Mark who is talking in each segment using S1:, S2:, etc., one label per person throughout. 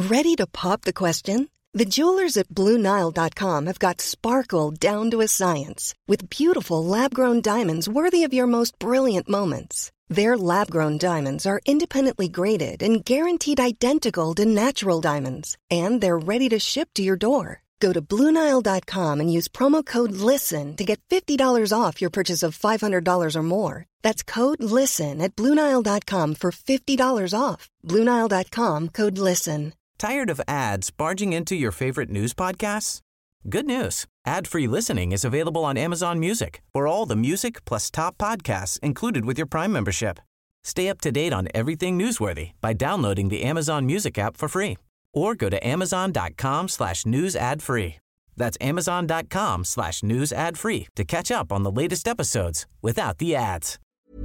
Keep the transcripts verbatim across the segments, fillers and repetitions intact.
S1: Ready to pop the question? The jewelers at Blue Nile dot com have got sparkle down to a science with beautiful lab-grown diamonds worthy of your most brilliant moments. Their lab-grown diamonds are independently graded and guaranteed identical to natural diamonds, and they're ready to ship to your door. Go to Blue Nile dot com and use promo code LISTEN to get fifty dollars off your purchase of five hundred dollars or more. That's code LISTEN at Blue Nile dot com for fifty dollars off. Blue Nile dot com, code LISTEN.
S2: Tired of ads barging into your favorite news podcasts? Good news. Ad-free listening is available on Amazon Music for all the music plus top podcasts included with your Prime membership. Stay up to date on everything newsworthy by downloading the Amazon Music app for free or go to amazon.com slash news ad free. That's amazon.com slash news ad free to catch up on the latest episodes without the ads.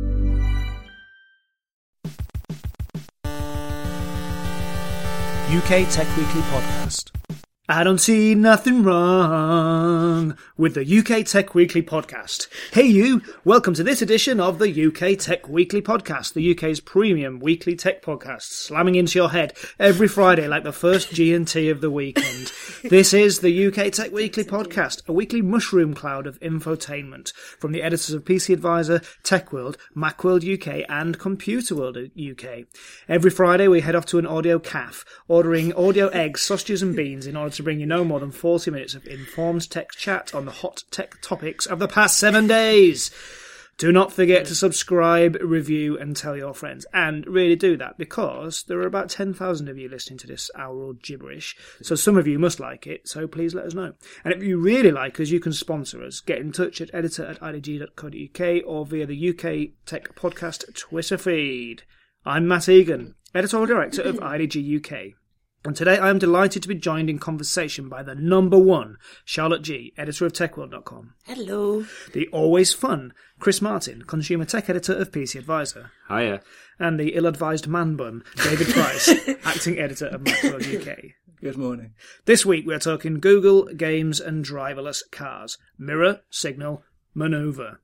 S3: U K Tech Weekly Podcast. I don't see nothing wrong with the U K Tech Weekly Podcast. Hey you, welcome to this edition of the U K Tech Weekly Podcast, the U K's premium weekly tech podcast, slamming into your head every Friday like the first G and T of the weekend. This is the U K Tech Weekly Podcast, a weekly mushroom cloud of infotainment from the editors of P C Advisor, TechWorld, Macworld U K and Computer World U K. Every Friday we head off to an audio cafe, ordering audio eggs, sausages and beans in order to bring you no more than forty minutes of informed tech chat on the hot tech topics of the past seven days. Do not forget to subscribe, review and tell your friends. And really do that because there are about ten thousand of you listening to this hour-old gibberish. So some of you must like it, so please let us know. And if you really like us, you can sponsor us. Get in touch at editor at I D G dot co dot U K or via the U K Tech Podcast Twitter feed. I'm Matt Egan, Editorial Director of I D G U K. And today I am delighted to be joined in conversation by the number one, Charlotte G, editor of tech world dot com.
S4: Hello.
S3: The always fun, Chris Martin, consumer tech editor of P C Advisor.
S5: Hiya.
S3: And the ill-advised man bun, David Price, acting editor of Macworld U K.
S6: Good morning.
S3: This week we are talking Google, games and driverless cars. Mirror, signal, maneuver.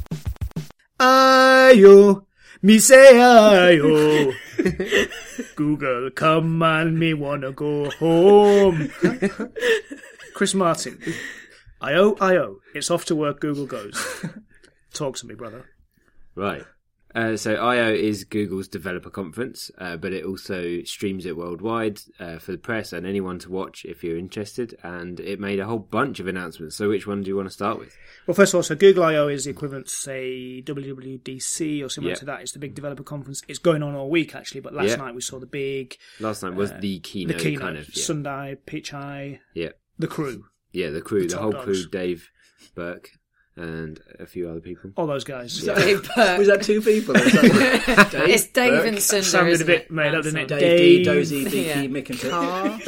S3: Ayo. Me say ayo. Google, come on, me wanna go home. Chris Martin. Ayo, ayo. It's off to work, Google goes. Talk to me, brother.
S5: Right. Uh, so I O is Google's developer conference, uh, but it also streams it worldwide uh, for the press and anyone to watch if you're interested. And it made a whole bunch of announcements. So which one do you want to start with?
S3: Well, first of all, so Google I O is the equivalent to, say, W W D C or similar
S5: yep.
S3: to that. It's the big developer conference. It's going on all week, actually, but last yep. night we saw the big...
S5: Last night was
S3: uh,
S5: the keynote,
S3: the keynote
S5: kind of. Yeah.
S3: Sundai, Pichai,
S5: yeah.
S3: the crew.
S5: Yeah, the crew, the,
S3: the
S5: whole
S3: dogs.
S5: crew, Dave Burke and a few other people.
S3: All those guys.
S4: Yeah. Dave Burke.
S6: Was that two people? Or Dave,
S4: it's Dave
S6: Burke.
S4: and Sundar,
S3: Sounded a bit
S4: it?
S3: made up, didn't it?
S6: Dave,
S3: Dave
S6: D, Dozy, Dicky,
S4: yeah.
S6: Mick and
S4: Carr.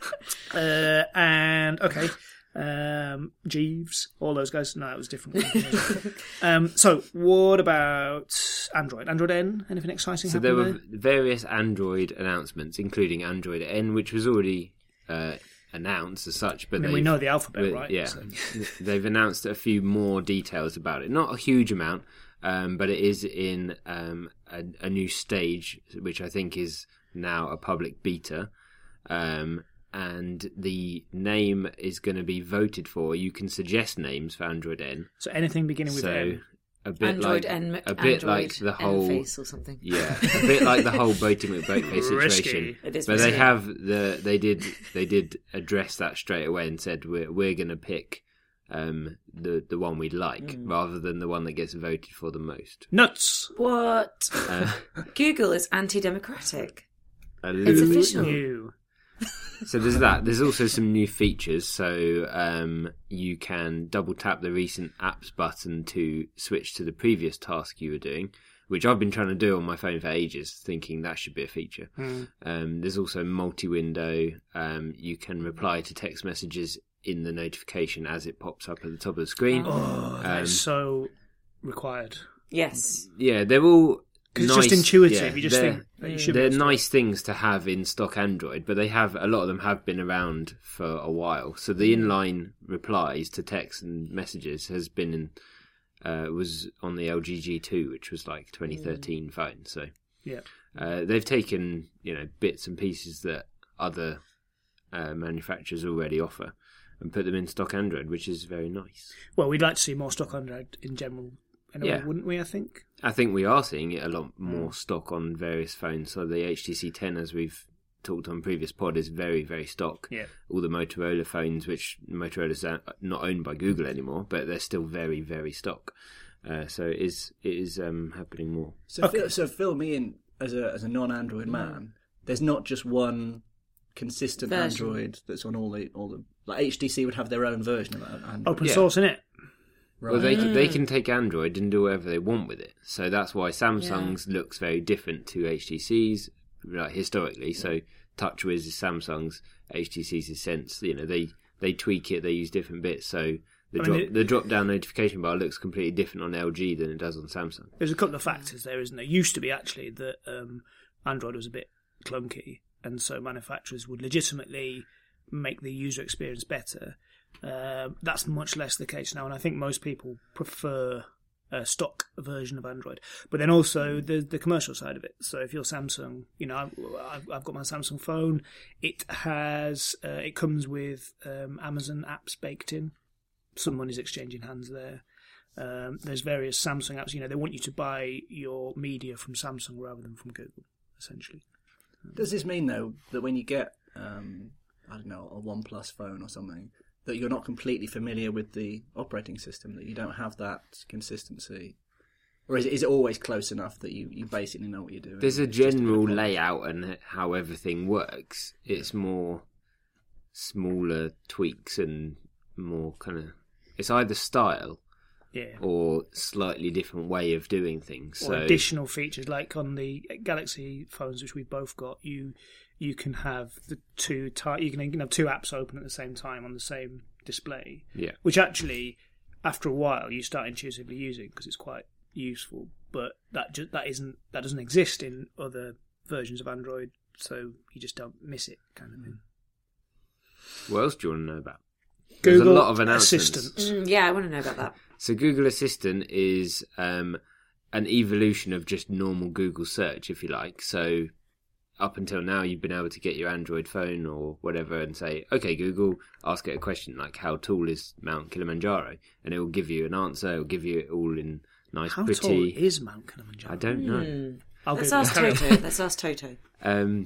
S3: uh, and, okay, um, Jeeves, all those guys. No, it was different. um, so, what about Android? Android N? Anything exciting
S5: So
S3: happening
S5: there were
S3: there?
S5: various Android announcements, including Android N, which was already... Uh, announced as such, but
S3: I mean, we know the alphabet,
S5: but,
S3: right?
S5: Yeah,
S3: So.
S5: they've announced a few more details about it. Not a huge amount, um, but it is in um, a, a new stage, which I think is now a public beta. Um, and the name is going to be voted for. You can suggest names for Android N.
S3: So anything beginning with
S5: so,
S3: N.
S5: A bit
S4: Android
S5: like
S4: N,
S5: a bit
S4: Android
S5: like the whole
S4: N-face or something.
S5: Yeah, a bit like the whole voting with Boatface situation.
S4: It is
S5: but
S4: risky.
S5: they have the they did they did address that straight away and said we're we're going to pick um, the the one we like
S4: Mm.
S5: rather than the one that gets voted for the most.
S3: Nuts.
S4: What?
S5: Uh,
S4: Google is anti-democratic.
S5: a
S4: It's
S5: little-
S4: official.
S3: New.
S5: So there's that. There's also some new features. So um, you can double tap the recent apps button to switch to the previous task you were doing, which I've been trying to do on my phone for ages, thinking that should be a feature.
S3: Mm.
S5: Um, there's also multi-window. Um, you can reply to text messages in the notification as it pops up at the top of the screen.
S3: Oh, that
S5: Um,
S3: is so required.
S4: Yes.
S5: Yeah, they're all
S3: Because
S5: nice,
S3: it's just intuitive.
S5: yeah,
S3: you just
S5: they're-
S3: think that you should be
S5: They're
S3: able to-
S5: nice things to have in stock Android, but they have a lot of them have been around for a while. So the inline replies to text and messages has been in, uh, was on the L G G two, which was like twenty thirteen phone. So
S3: Yeah.
S5: uh, they've taken you know bits and pieces that other uh, manufacturers already offer, and put them in stock Android, which is very nice.
S3: Well, we'd like to see more stock Android in general, anyway,
S5: Yeah.
S3: wouldn't we, I think?
S5: I think we are seeing it a lot more stock on various phones. So the H T C ten, as we've talked on previous pod, is very, very stock.
S3: Yeah.
S5: All the Motorola phones, which Motorola's not owned by Google anymore, but they're still very, very stock. Uh, so it is, it is um, happening more.
S6: So,
S3: Okay.
S6: fill, so fill me in as a as a non-Android man. There's not just one consistent
S4: Version.
S6: Android that's on all the all the like H T C would have their own version of Android.
S3: Open
S5: Yeah.
S3: source, innit?
S6: Right.
S5: Well, they can, they can take Android and do whatever they want with it. So that's why Samsung's looks very different to H T C's, like historically. So TouchWiz is Samsung's, H T C's is Sense. You know, they they tweak it, they use different bits. So the
S3: I mean,
S5: drop
S3: it-
S5: the drop down notification bar looks completely different on L G than it does on Samsung.
S3: There's a couple of factors there, isn't there? Used to be actually that um, Android was a bit clunky, and so manufacturers would legitimately make the user experience better. Um, that's much less the case now, and I think most people prefer a stock version of Android. But then also the the commercial side of it. So if you're Samsung, you know, I've, I've got my Samsung phone. It has uh, it comes with um, Amazon apps baked in. Some money's exchanging hands there. Um, there's various Samsung apps. You know, they want you to buy your media from Samsung rather than from Google, essentially.
S6: Does this mean though that when you get um, I don't know a OnePlus phone or something, that you're not completely familiar with the operating system, that you don't have that consistency, or is it, is it always close enough that you, you basically know what you're doing?
S5: There's a
S6: It's just
S5: general
S6: bit of-
S5: layout and how everything works. It's more smaller tweaks and more kind of. It's either style
S3: Yeah.
S5: or slightly different way of doing things.
S3: Or
S5: So
S3: additional features, like on the Galaxy phones, which we've both got, you you can have the two ty- you can, you can have two apps open at the same time on the same display.
S5: yeah,
S3: Which actually, after a while, you start intuitively using because it's quite useful. But that just that isn't that doesn't exist in other versions of Android, so you just don't miss it, kind of thing.
S5: what else do you want to know about? There's
S3: Google
S5: a lot of announcements.
S3: Assistants.
S4: Mm, yeah, I want to know about that.
S5: So Google Assistant is um, an evolution of just normal Google search, if you like. So up until now, you've been able to get your Android phone or whatever and say, okay, Google, ask it a question like, how tall is Mount Kilimanjaro? And it will give you an answer. It will give you it all in nice,
S3: How
S5: pretty...
S3: tall is Mount Kilimanjaro?
S5: I don't know.
S3: I'll
S4: Let's
S3: Google
S4: ask
S3: it.
S4: Toto. Let's ask Toto.
S5: Um,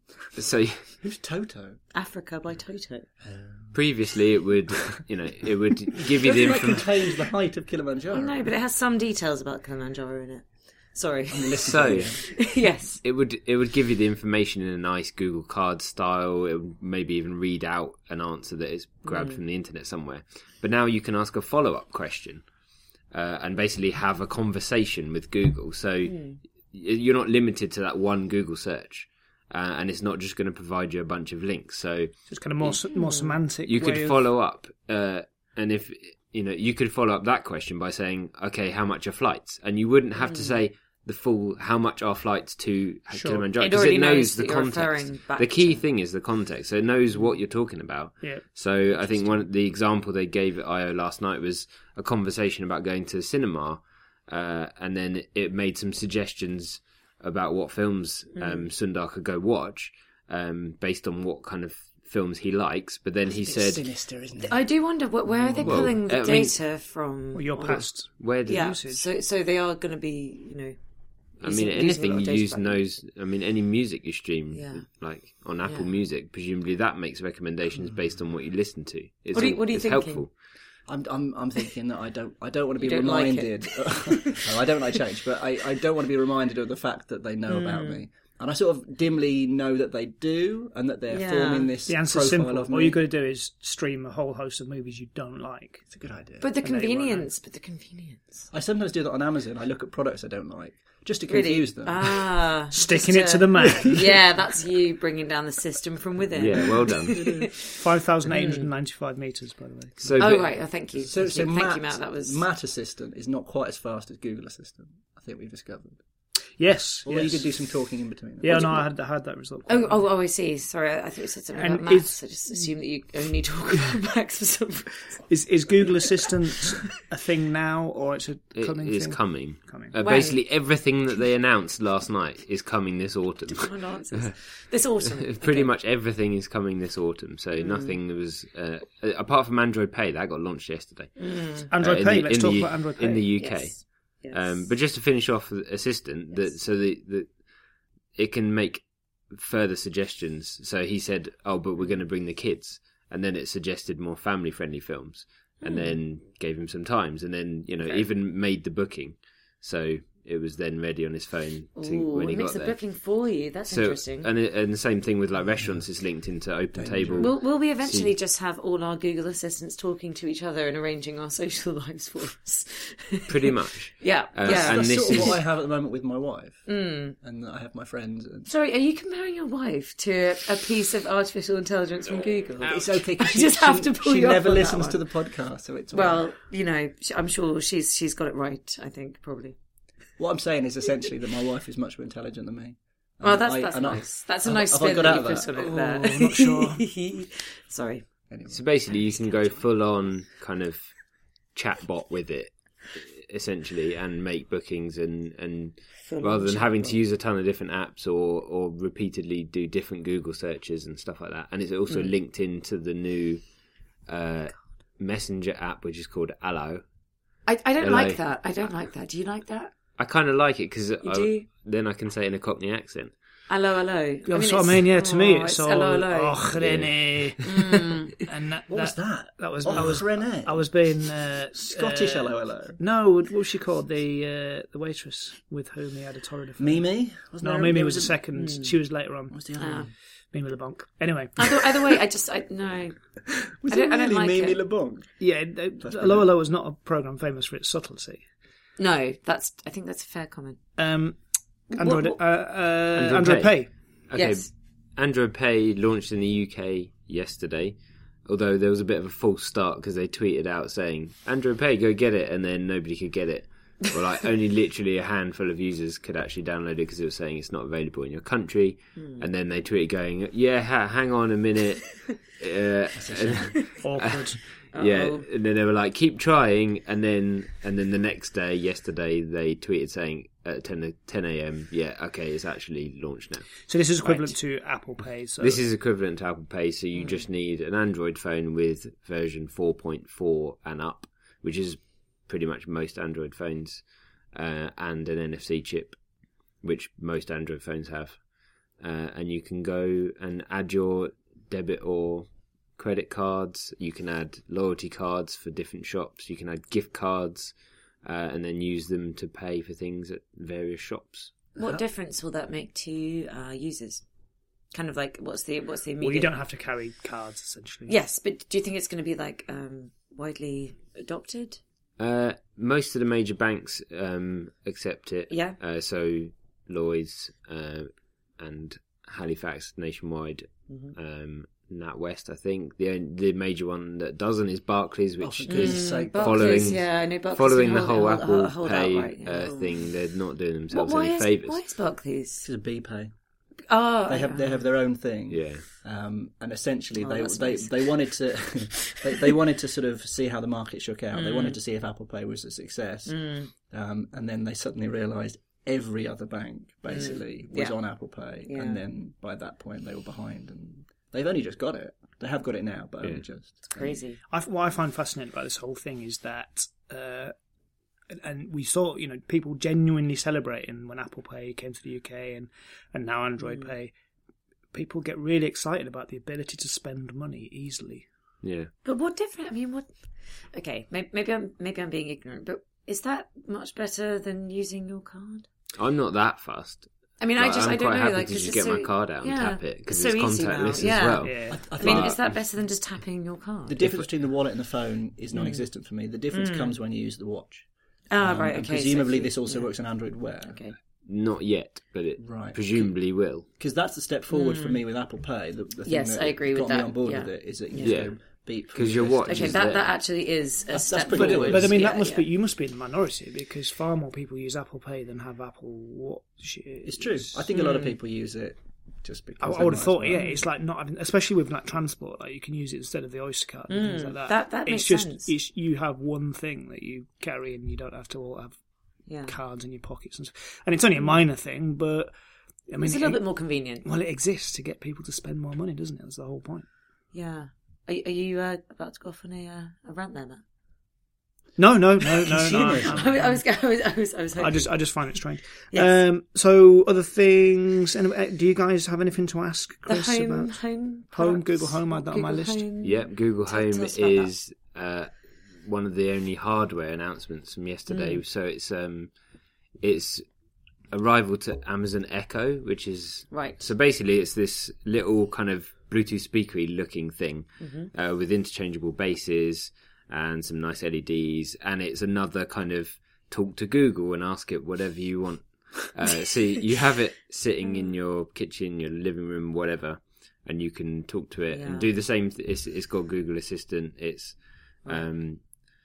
S5: so
S6: Who's Toto?
S4: Africa by Toto.
S5: previously, it would, you know, it would give you the
S6: Doesn't that
S5: information.
S6: contains the height of Kilimanjaro?
S4: No, but it has some details about Kilimanjaro in it. Sorry.
S5: So
S4: Yes.
S5: it would it would give you the information in a nice Google Card style. It would maybe even read out an answer that is grabbed from the internet somewhere. But now you can ask a follow up question uh, and basically have a conversation with Google. So y you're not limited to that one Google search, uh, and it's not just going to provide you a bunch of links. So
S3: It's kind of more se- more semantic.
S5: you could
S3: way of-
S5: follow up, uh, and if you know, you could follow up that question by saying, "Okay, how much are flights?" And you wouldn't have to say the full how much are flights to
S3: Sure.
S5: Kilimanjaro
S4: It
S5: because
S4: already
S5: it knows
S4: knows
S5: the
S4: that you're
S5: context.
S4: referring back
S5: The key
S4: to-
S5: thing is the context, so it knows what you're talking about.
S3: Yeah.
S5: So I think one the example they gave at I O last night was a conversation about going to the cinema, uh, and then it made some suggestions about what films um, Sundar could go watch um, based on what kind of films he likes. But then he
S6: It's
S5: said,
S6: sinister, isn't it?
S4: I do wonder wh- where are they
S5: Well,
S4: pulling the
S5: I mean-
S4: data from?
S3: Well, your past.
S5: "Where did
S4: Yeah.
S3: usage.
S4: So, so they are going to be, you know.
S5: I
S4: using-
S5: mean,
S4: using a
S5: anything
S4: lot of
S5: you
S4: data
S5: use
S4: back then.
S5: knows. I mean, any music you stream,
S4: Yeah.
S5: like on Apple
S4: Yeah.
S5: Music, presumably that makes recommendations based on what you listen to. It's,
S4: What are you- what are you
S5: it's
S4: thinking?
S5: helpful.
S6: I'm, I'm, I'm thinking that I don't, I don't want to be
S4: You don't like
S6: reminded. no, I don't like change, but I, I don't want to be reminded of the fact that they know about me, and I sort of dimly know that they do, and that they're
S4: Yeah.
S6: forming this
S3: The answer's
S6: profile
S3: simple.
S6: of
S3: All
S6: me.
S3: you've got to do is stream a whole host of movies you don't like.
S6: It's a good idea.
S4: But the
S3: And they won't
S4: convenience, but the convenience.
S6: I sometimes do that on Amazon. I look at products I don't like just to
S4: Really?
S6: confuse them.
S4: Ah.
S3: Sticking
S4: just
S3: it to the man.
S4: Yeah, that's you bringing down the system from within.
S5: Yeah, well done.
S3: five thousand eight hundred ninety-five metres, by the way.
S5: So,
S4: Oh,
S5: but-
S4: right. Oh, thank you.
S6: So,
S4: Thank,
S6: so
S4: you. Thank
S6: Matt,
S4: you, Matt. That was...
S6: Matt Assistant is not quite as fast as Google Assistant. I think we've discovered.
S3: Yes,
S6: Although
S3: yes.
S6: you could do some talking in between.
S3: Yeah, no, I had, I had that result.
S4: Oh, oh, oh, I see. Sorry, I thought you said something
S3: And
S4: about maths.
S3: it's-
S4: I just assumed that you only talk about maths for some reason.
S3: Is is Google Assistant a thing now, or it's a
S5: It
S3: coming
S5: is
S3: thing?
S5: coming.
S3: Coming.
S5: Uh,
S4: When?
S5: basically, everything that they announced last night is coming this autumn.
S4: Common answers. This autumn.
S5: Pretty
S4: Okay.
S5: much everything is coming this autumn. So nothing was uh, apart from Android Pay that got launched yesterday.
S3: Android
S5: Uh, in
S3: Pay.
S5: the-
S3: Let's
S5: in
S3: talk
S5: the-
S3: about Android Pay.
S5: in the U K.
S4: Yes. Yes.
S5: Um, but just to finish off the Assistant, that so the, the it can make further suggestions. So he said, "Oh, but we're going to bring the kids," and then it suggested more family-friendly films, and then gave him some times, and then you know even made the booking. So it was then ready on his phone to,
S4: Ooh,
S5: when he
S4: it makes
S5: got
S4: the
S5: there.
S4: booking for you. That's
S5: So
S4: interesting.
S5: and it, and the same thing with like restaurants is linked into Open Table.
S4: Will, will we eventually
S5: See-
S4: just have all our Google Assistants talking to each other and arranging our social lives for us?
S5: Pretty much.
S4: Yeah,
S5: Uh,
S4: yeah.
S5: and
S6: That's
S5: this
S6: sort of
S5: is-
S6: what I have at the moment with my wife,
S4: Mm.
S6: and I have my friends. And
S4: Sorry, are you comparing your wife to a piece of artificial intelligence from Google?
S6: it's okay. 'cause
S4: I
S6: she,
S4: just have
S6: she,
S4: to pull
S6: She
S4: you up
S6: never
S4: on that
S6: listens
S4: one.
S6: to the podcast, so it's all
S4: Well,
S6: right.
S4: you know, sh- I'm sure she's she's got it right. I think probably.
S6: What I'm saying is essentially that my wife is much more intelligent than me.
S4: Well,
S6: And
S4: that's
S6: I-
S4: that's
S6: and I-
S4: nice. That's a
S6: have-
S4: nice
S6: have I
S4: spin
S6: got
S4: that
S6: out
S4: you
S6: of
S4: put
S6: that?
S4: on it
S3: Oh,
S4: there.
S3: I'm not sure.
S4: Sorry.
S6: Anyway.
S5: So basically, you can go full on kind of chatbot with it, essentially, and make bookings and and
S4: Full-on
S5: rather than having
S4: chatbot.
S5: to use a ton of different apps or or repeatedly do different Google searches and stuff like that. And it's also
S4: Mm.
S5: linked into the new uh, Messenger app, which is called Allo.
S4: I, I don't
S5: Hello.
S4: like that. I don't like that. Do you like that?
S5: I kind of like it because
S4: do?
S5: then I can say it in a Cockney accent.
S4: Hello, hello.
S3: That's what I mean. Yeah, to me,
S4: oh,
S3: it's all
S4: hello, hello.
S3: oh, René.
S4: Mm.
S3: And that,
S6: What was that?
S3: That was
S6: Oh,
S3: I was
S6: René.
S3: I was being uh,
S6: Scottish
S3: uh,
S6: hello hello.
S3: No, what was she called? The uh, the waitress with whom he had a torrid affair.
S6: Mimi? Wasn't
S3: No,
S6: there-
S3: Mimi
S6: there
S3: was the
S6: a-
S3: second.
S4: Hmm.
S3: She was later on.
S6: What was the other
S4: Ah.
S6: one?
S3: Mimi LeBlanc. Anyway,
S4: Either, either way, I just I no.
S6: Was
S4: I don't-
S6: it
S4: I don't
S6: really
S4: like
S6: Mimi
S4: it.
S6: LeBlanc?
S3: yeah, uh, Hello Hello was not a program famous for its subtlety.
S4: No, that's. I think that's a fair comment.
S3: Um, Android,
S4: What-
S3: uh, uh,
S5: Android
S3: Android
S5: Pay.
S3: Pay.
S5: Okay,
S4: Yes.
S5: Android Pay launched in the U K yesterday, although there was a bit of a false start because they tweeted out saying, Android Pay, go get it, and then nobody could get it. Or like only literally a handful of users could actually download it because it was saying it's not available in your country. And then they tweeted going, yeah, ha- hang on a minute. uh, and-
S3: Awkward.
S5: yeah,
S4: Uh-oh.
S5: and then they were like, keep trying, and then and then the next day, yesterday, they tweeted saying at ten a.m, yeah, okay, it's actually launched now.
S3: So this is equivalent to Apple Pay. So
S5: This is equivalent to Apple Pay, so
S3: Hmm.
S5: you just need an Android phone with version four point four and up, which is pretty much most Android phones, uh, and an N F C chip, which most Android phones have. Uh, and you can go and add your debit or credit cards. You can add loyalty cards for different shops. You can add gift cards, uh, and then use them to pay for things at various shops.
S4: What difference will that make to uh, users? Kind of like what's the what's the immediate?
S3: well, you don't have to carry cards essentially.
S4: Yes, but do you think it's going to be like um, widely adopted?
S5: Uh, most of the major banks um, accept it.
S4: Yeah.
S5: Uh, so Lloyds uh, and Halifax Nationwide,
S4: Mm-hmm.
S5: um, NatWest, I think. The only, the major one that doesn't is Barclays,
S6: Oh,
S5: which
S6: for
S5: is
S6: goodness sake.
S4: Barclays,
S5: following
S4: yeah, I know Barclays
S5: following
S4: can
S5: the
S4: hold-
S5: whole
S4: hold-
S5: Apple
S4: hold- hold
S5: Pay
S4: outright, yeah.
S5: uh, thing. They're not doing
S4: What,
S5: themselves
S4: why,
S5: any
S4: is,
S5: favours.
S4: why is Barclays?
S6: This is a B Pay.
S4: Oh,
S6: They have they have their own thing.
S5: Yeah.
S6: Um, and essentially,
S4: Oh,
S6: they
S4: that's
S6: they,
S4: nice.
S6: they wanted to they, they wanted to sort of see how the market shook out. They
S4: Mm.
S6: wanted to see if Apple Pay was a success, um, and then they suddenly realised every other bank basically was
S4: Mm. Yeah.
S6: on Apple Pay,
S4: Yeah.
S6: and then by that point they were behind, and they've only just got it. They have got it now, but
S5: Yeah.
S6: only just.
S4: It's crazy.
S3: I, what I find fascinating about this whole thing is that, uh, and- and we saw, you know, people genuinely celebrating when Apple Pay came to the U K and, and now Android
S4: Mm.
S3: Pay. People get really excited about the ability to spend money easily.
S5: Yeah.
S4: But what different? I mean, what? Okay, maybe, maybe I'm maybe I'm being ignorant, but is that much better than using your card?
S5: I'm not that fussed.
S4: I mean, I
S5: Like,
S4: just
S5: I'm
S4: I don't
S5: quite
S4: know,
S5: happy
S4: like
S5: to
S4: 'cause
S5: just
S4: it's
S5: get my
S4: so-
S5: card out and
S4: yeah,
S5: tap it because
S4: it's
S5: it's,
S4: so easy now,
S5: contactless
S4: yeah.
S5: as well.
S3: Yeah.
S6: I, I
S4: I mean,
S6: think
S4: is that better than just tapping your card?
S6: the difference between the wallet and the phone is non-existent for me. The difference comes when you use the watch.
S4: Ah,
S6: Um,
S4: right,
S6: and
S4: okay. so
S6: presumably,
S4: if you-
S6: this also
S4: yeah.
S6: works on Android Wear.
S4: Okay.
S5: Not yet, but it
S6: Right.
S5: presumably will.
S6: Because that's the step forward for me with Apple Pay. The, the thing
S4: Yes,
S6: that
S4: I agree with
S6: got me
S4: that,
S6: on board
S4: yeah.
S6: with it is that you
S5: Yeah.
S6: just go beep.
S5: Because your watch
S4: Okay,
S5: is
S4: that,
S5: there.
S4: that actually is a
S6: That's-
S4: step
S6: that's pretty
S4: forward.
S6: good.
S3: But I mean,
S4: Yeah,
S3: that must
S4: yeah.
S3: be you must be in the minority because far more people use Apple Pay than have Apple Watch.
S6: It's true. I think a lot of people use it just because.
S3: I, I
S6: they
S3: would have
S6: might
S3: thought,
S6: as
S3: yeah,
S6: well.
S3: it's like not having, especially with like transport, like you can use it instead of the Oyster card and things like that.
S4: that- that
S3: it's
S4: makes
S3: just
S4: sense.
S3: It's, you have one thing that you carry, and you don't have to all have
S4: Yeah.
S3: cards in your pockets, and, stuff. and it's only a minor thing, but I mean,
S4: It's a
S3: it-
S4: little bit more convenient.
S3: well, it exists to get people to spend more money, doesn't it? That's the whole point.
S4: Yeah. Are, are you uh, about to go off on a, uh, a rant there, Matt?
S3: No, no, no, no, no.
S6: Consumers.
S3: I'm-
S4: I was, I was, I was, I was, I was hoping.
S3: I just, I just find it strange.
S4: Yes.
S3: Um, so, other things. Anyway, do you guys have anything to ask
S4: the
S3: Chris
S4: home,
S3: about?
S4: home,
S3: Home,
S4: products?
S3: Google Home, I had that on my
S4: Google
S3: list.
S4: Home.
S5: Yep, Google
S4: Tell-
S5: Home
S4: tell us about
S5: is uh, one of the only hardware announcements from yesterday.
S4: Mm.
S5: So it's um, it's a rival to Amazon Echo, which is
S4: Right.
S5: So basically, it's this little kind of Bluetooth speakery looking thing
S4: Mm-hmm.
S5: uh, with interchangeable bases and some nice L E Ds, and it's another kind of talk to Google and ask it whatever you want. Uh, so you have it sitting in your kitchen, your living room, whatever, and you can talk to it
S4: Yeah.
S5: and do the same. Th- it's, it's got Google Assistant. It's um,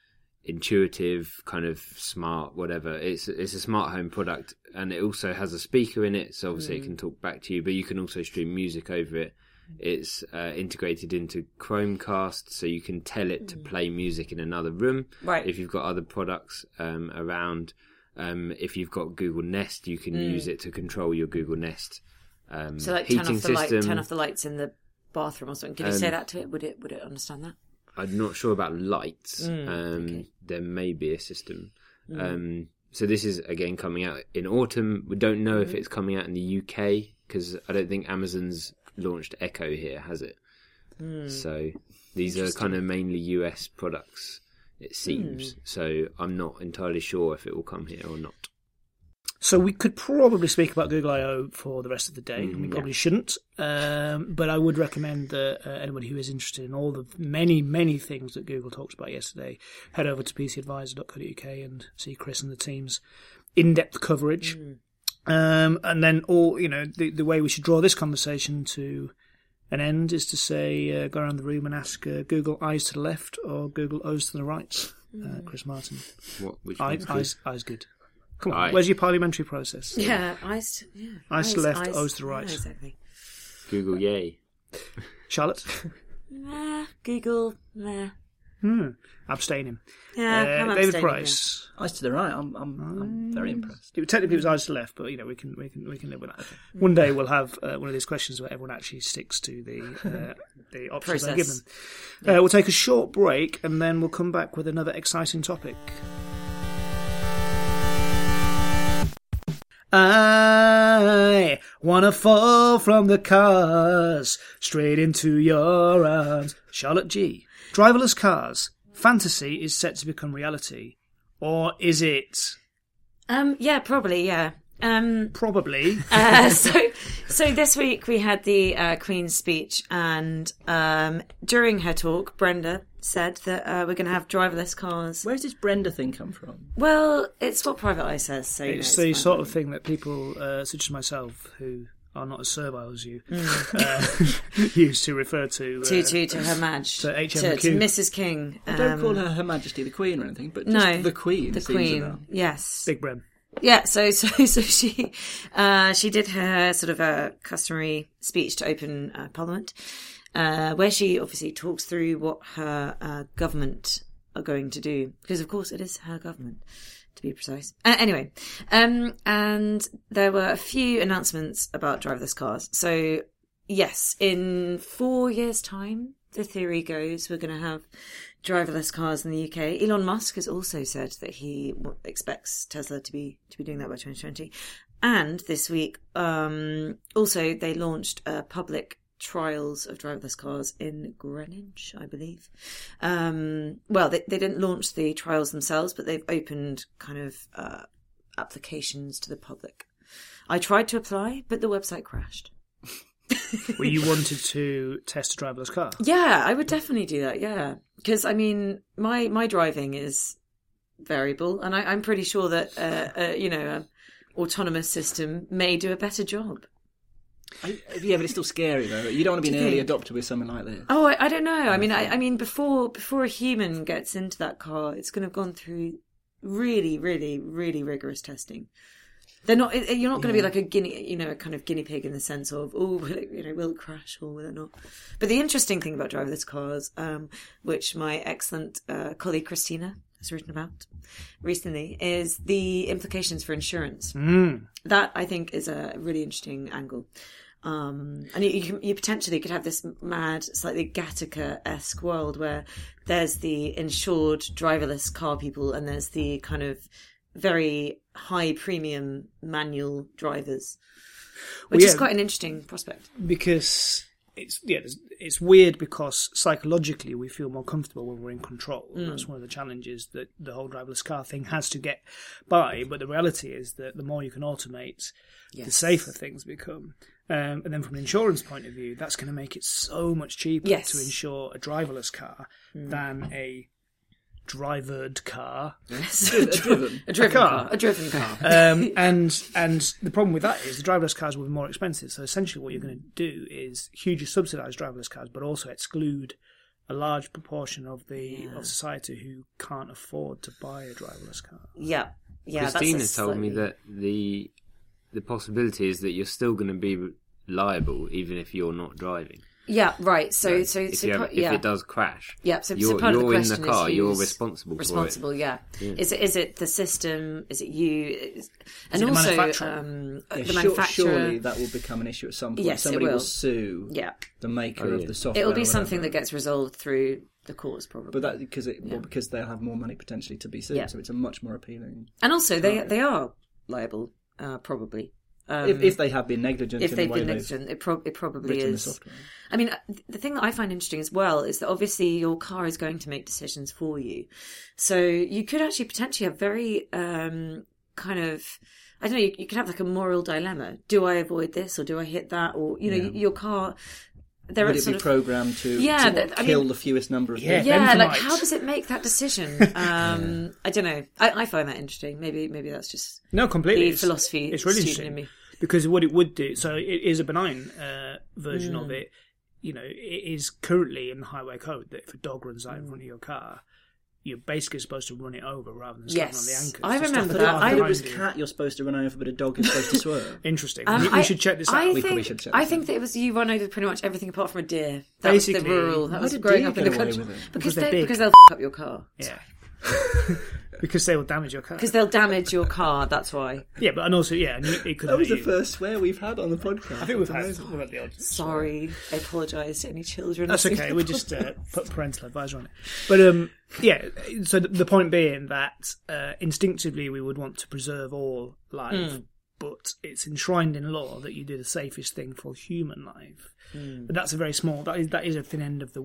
S5: intuitive, kind of smart, whatever. It's it's a smart home product, and it also has a speaker in it, so obviously
S4: Mm.
S5: it can talk back to you. But you can also stream music over it. It's uh, integrated into Chromecast, so you can tell it to play music in another room.
S4: Right.
S5: If you've got other products um, around, um, if you've got Google Nest, you can use it to control your Google Nest um,
S4: So, like, turn
S5: heating
S4: off the light,
S5: system.
S4: turn off the lights in the bathroom or something. Can you
S5: Um,
S4: say that to it? Would it, would it understand that?
S5: I'm not sure about lights.
S4: Mm,
S5: um,
S4: okay.
S5: There may be a system. Um, so this is again coming out in autumn. We don't know if it's coming out in the U K because I don't think Amazon's launched Echo here, has it? So these are kind of mainly U S products, it seems. So I'm not entirely sure if it will come here or not.
S3: So we could probably speak about Google I O for the rest of the day.
S5: Mm,
S3: we probably shouldn't, um, but I would recommend that uh, anybody who is interested in all the many, many things that Google talked about yesterday, head over to p c advisor dot co dot u k and see Chris and the team's in-depth coverage. Um, and then, all you know, the, the way we should draw this conversation to an end is to say, uh, go around the room and ask uh, Google eyes to the left or Google O's to the right. Uh, Chris Martin,
S5: What? Which
S3: eyes,
S5: one's good?
S3: eyes, eyes good. Come on,
S5: Aye.
S3: where's your parliamentary process?
S4: Yeah, eyes to, yeah.
S3: Eyes to left, O's to right.
S4: Yeah, exactly.
S5: Google, yay.
S3: Charlotte?
S4: Nah, Google, nah.
S3: Hmm. Abstaining.
S4: Yeah,
S3: Uh,
S4: I'm
S3: David
S4: abstaining,
S3: Price.
S6: Eyes to the right. I'm, I'm, I'm very impressed.
S3: It, technically, it was eyes to left, but you know we can we can we can live with that. One day we'll have uh, one of these questions where everyone actually sticks to the uh, the options I give them.
S4: Process.
S3: Uh, we'll take a short break and then we'll come back with another exciting topic. I wanna fall from the cars straight into your arms. Charlotte G. Driverless cars. Fantasy is set to become reality. Or is it?
S4: Um, yeah, probably, yeah. Um,
S3: Probably.
S4: uh, so, so this week we had the uh, Queen's speech, and um, during her talk, Brenda said that uh, we're going to have driverless cars.
S6: Where's this Brenda thing come from?
S4: Well, it's what Private Eye says. So you know,
S3: It's
S4: it's
S3: the
S4: fine.
S3: sort of thing that people, uh, such as myself, who are not as servile as you, uh, use to refer to. Uh,
S4: to to to her Madge,
S3: to H M
S4: to,
S3: Q.
S4: to Missus King.
S6: I don't
S4: um,
S6: call her Her Majesty the Queen or anything, but just
S4: no,
S6: the Queen.
S4: The
S6: seems
S4: Queen,
S6: enough.
S4: yes.
S3: Big Bren.
S4: Yeah, so so so she uh, she did her sort of a customary speech to open uh, Parliament, uh, where she obviously talks through what her uh, government are going to do, because of course it is her government, to be precise. Uh, anyway, um, and there were a few announcements about driverless cars. So yes, in four years' time, the theory goes we're going to have driverless cars in the U K. Elon Musk has also said that he w- expects Tesla to be to be doing that by twenty twenty. And this week, um, also they launched uh, public trials of driverless cars in Greenwich, I believe. Um, well, they, they didn't launch the trials themselves, but they've opened kind of uh, applications to the public. I tried to apply, but the website crashed.
S3: Well, you wanted to test a driverless car.
S4: Yeah, I would definitely do that. Yeah, because I mean, my my driving is variable, and I, I'm pretty sure that uh, uh, you know, an autonomous system may do a better job.
S6: I, yeah, but it's still scary though. You don't want to be an early adopter with something like this.
S4: Oh, I, I don't know. I mean, I, I mean, before before a human gets into that car, it's going to have gone through really, really, really rigorous testing. They're not. You're not going to
S6: Yeah.
S4: be like a guinea, you know, a kind of guinea pig in the sense of, oh, will it, you know, will it crash or will it not? But the interesting thing about driverless cars, um, which my excellent uh, colleague Christina has written about recently, is the implications for insurance.
S3: Mm.
S4: That I think is a really interesting angle. Um, and you, you, can, you potentially could have this mad, slightly Gattaca-esque world where there's the insured driverless car people and there's the kind of very high premium manual drivers, which
S3: Well, yeah,
S4: is quite an interesting prospect.
S3: Because it's yeah, it's, it's weird because psychologically we feel more comfortable when we're in control.
S4: Mm.
S3: That's one of the challenges that the whole driverless car thing has to get by. But the reality is that the more you can automate,
S4: Yes.
S3: the safer things become. Um, and then from an insurance point of view, that's going to make it so much cheaper
S4: Yes.
S3: to insure a driverless car
S4: Mm.
S3: than a drivered car.
S4: Yes.
S6: A driven.
S4: A driven
S3: car.
S4: car. A driven car.
S3: Um, and and the problem with that is the driverless cars will be more expensive. So essentially, what you're going to do is hugely subsidise driverless cars, but also exclude a large proportion of the
S4: Yeah.
S3: of society who can't afford to buy a driverless car.
S4: Yeah. Yeah.
S5: Christina
S4: that's a
S5: told me
S4: slightly-
S5: that the the possibility is that you're still going to be liable even if you're not driving.
S4: Yeah. Right. So.
S5: Right?
S4: So.
S5: if,
S4: so
S5: you have,
S4: pro-
S5: if
S4: yeah.
S5: it does crash,
S4: Yeah, so, so
S5: you're,
S4: part of the
S5: you're in the
S4: question
S5: car,
S4: is
S5: you're
S4: who's
S5: responsible,
S4: responsible,
S5: for it.
S4: yeah.
S5: Yeah.
S4: Is it is it the system? Is it you? Is, and
S3: it the
S4: also
S3: manufacturer?
S4: um,
S6: Yeah,
S4: the
S6: sure-
S4: manufacturer.
S6: surely that will become an issue at some point.
S4: Yes, it
S6: Somebody
S4: will.
S6: will sue
S4: Yeah,
S6: the maker
S5: Oh,
S6: of
S5: yeah.
S6: the software.
S4: it will be
S6: or
S4: something
S6: whatever.
S4: that gets resolved through the courts, probably.
S6: But that because it
S4: Yeah.
S6: well, because they'll have more money potentially to be sued,
S4: Yeah.
S6: so it's a much more appealing.
S4: and also, they
S6: Right.
S4: they are liable, uh, probably. Um,
S6: if, if they have been negligent,
S4: if
S6: in
S4: they've
S6: the way
S4: been
S6: they've
S4: negligent, it, pro- it probably
S6: written the
S4: is.
S6: software.
S4: I mean, the thing that I find interesting as well is that obviously your car is going to make decisions for you. So you could actually potentially have very um, kind of, I don't know, you, you could have like a moral dilemma. Do I avoid this or do I hit that? Or, you know,
S6: Yeah.
S4: your car, there
S6: Would
S4: are
S6: it
S4: sort
S6: be
S4: of.
S6: programmed to,
S4: Yeah,
S6: to
S4: that- I
S6: kill
S4: mean-
S6: the fewest number of
S3: Yeah.
S6: people?
S4: Yeah, like
S3: Benthamite.
S4: how does it make that decision? Um, I don't know. I, I find that interesting. Maybe maybe that's just
S3: No, completely.
S4: the
S3: It's-
S4: philosophy
S3: It's really
S4: student in
S3: interesting
S4: me.
S3: because what it would do. So it is a benign uh, version
S4: Mm.
S3: of it. You know, it is currently in the highway code that if a dog runs out in front of your car, you're basically supposed to run it over rather than slapping on the
S4: Yes.
S3: anchors.
S4: I
S3: to stop
S4: remember
S3: the
S4: that.
S3: car
S4: I-
S6: I thought it was
S3: behind you.
S6: cat you're supposed to run over, but a dog is supposed to swerve.
S3: Interesting.
S4: Um,
S3: we, we
S4: I-
S3: should check this out.
S4: I
S6: We
S4: think,
S6: probably should check
S4: I
S6: this
S4: think
S6: out.
S4: that it was you run over pretty much everything apart from a deer. That
S3: Basically,
S4: was the rural. That
S6: why
S4: was
S6: did
S4: growing
S6: deer
S4: up in the
S6: get away
S4: country
S6: with it?
S4: because
S3: Because they're
S4: they
S3: big.
S4: because they'll f- up your car.
S3: Yeah. Because they will damage your car.
S4: Because they'll damage your car. That's why.
S3: Yeah, but and also yeah, and you, it could.
S6: That was
S3: hurt
S6: the
S3: you.
S6: first swear we've had on the podcast.
S3: I think we've had,
S6: That's amazing.
S3: we've had the odd.
S4: Sorry, I apologise to any children.
S3: That's
S4: listening
S3: okay.
S4: to
S3: We
S4: the
S3: just uh,
S4: podcast.
S3: put parental advisor on it. But um, yeah. So the, the point being that uh, instinctively we would want to preserve all life,
S4: Mm.
S3: but it's enshrined in law that you do the safest thing for human life.
S4: Mm.
S3: But that's a very small. That is that is a thin end of the.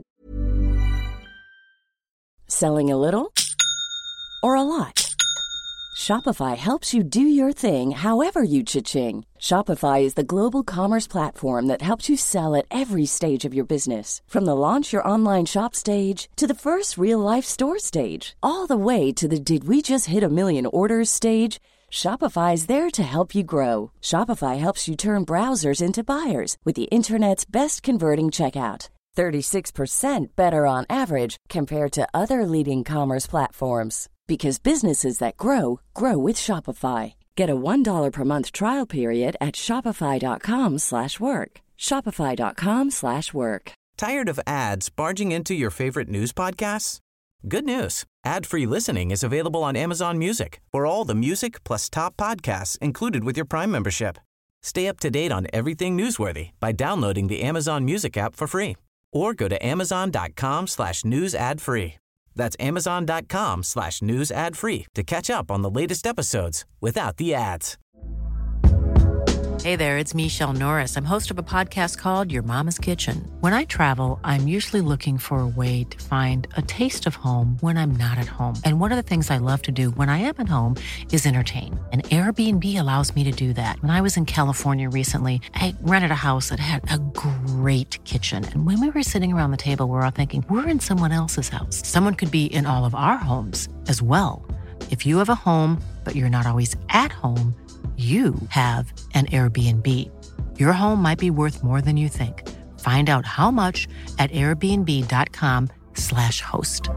S7: Selling a little or a lot? Shopify helps you do your thing however you cha-ching. Shopify is the global commerce platform that helps you sell at every stage of your business. From the launch your online shop stage to the first real-life store stage, all the way to the did we just hit a million orders stage. Shopify's there to help you grow. Shopify helps you turn browsers into buyers with the internet's best converting checkout. thirty-six percent better on average compared to other leading commerce platforms. Because businesses that grow, grow with Shopify. Get a one dollar per month trial period at shopify.com slash work. Shopify.com slash work.
S2: Tired of ads barging into your favorite news podcasts? Good news. Ad-free listening is available on Amazon Music for all the music plus top podcasts included with your Prime membership. Stay up to date on everything newsworthy by downloading the Amazon Music app for free or go to amazon.com slash news ad free. That's amazon.com slash news ad free to catch up on the latest episodes without the ads.
S8: Hey there, it's Michelle Norris. I'm host of a podcast called Your Mama's Kitchen. When I travel, I'm usually looking for a way to find a taste of home when I'm not at home. And one of the things I love to do when I am at home is entertain. And Airbnb allows me to do that. When I was in California recently, I rented a house that had a great kitchen. And when we were sitting around the table, we were all thinking, we're in someone else's house. Someone could be in all of our homes as well. If you have a home, but you're not always at home, you have an Airbnb. your home might be worth more than you think. Find out how much at airbnb.com slash host.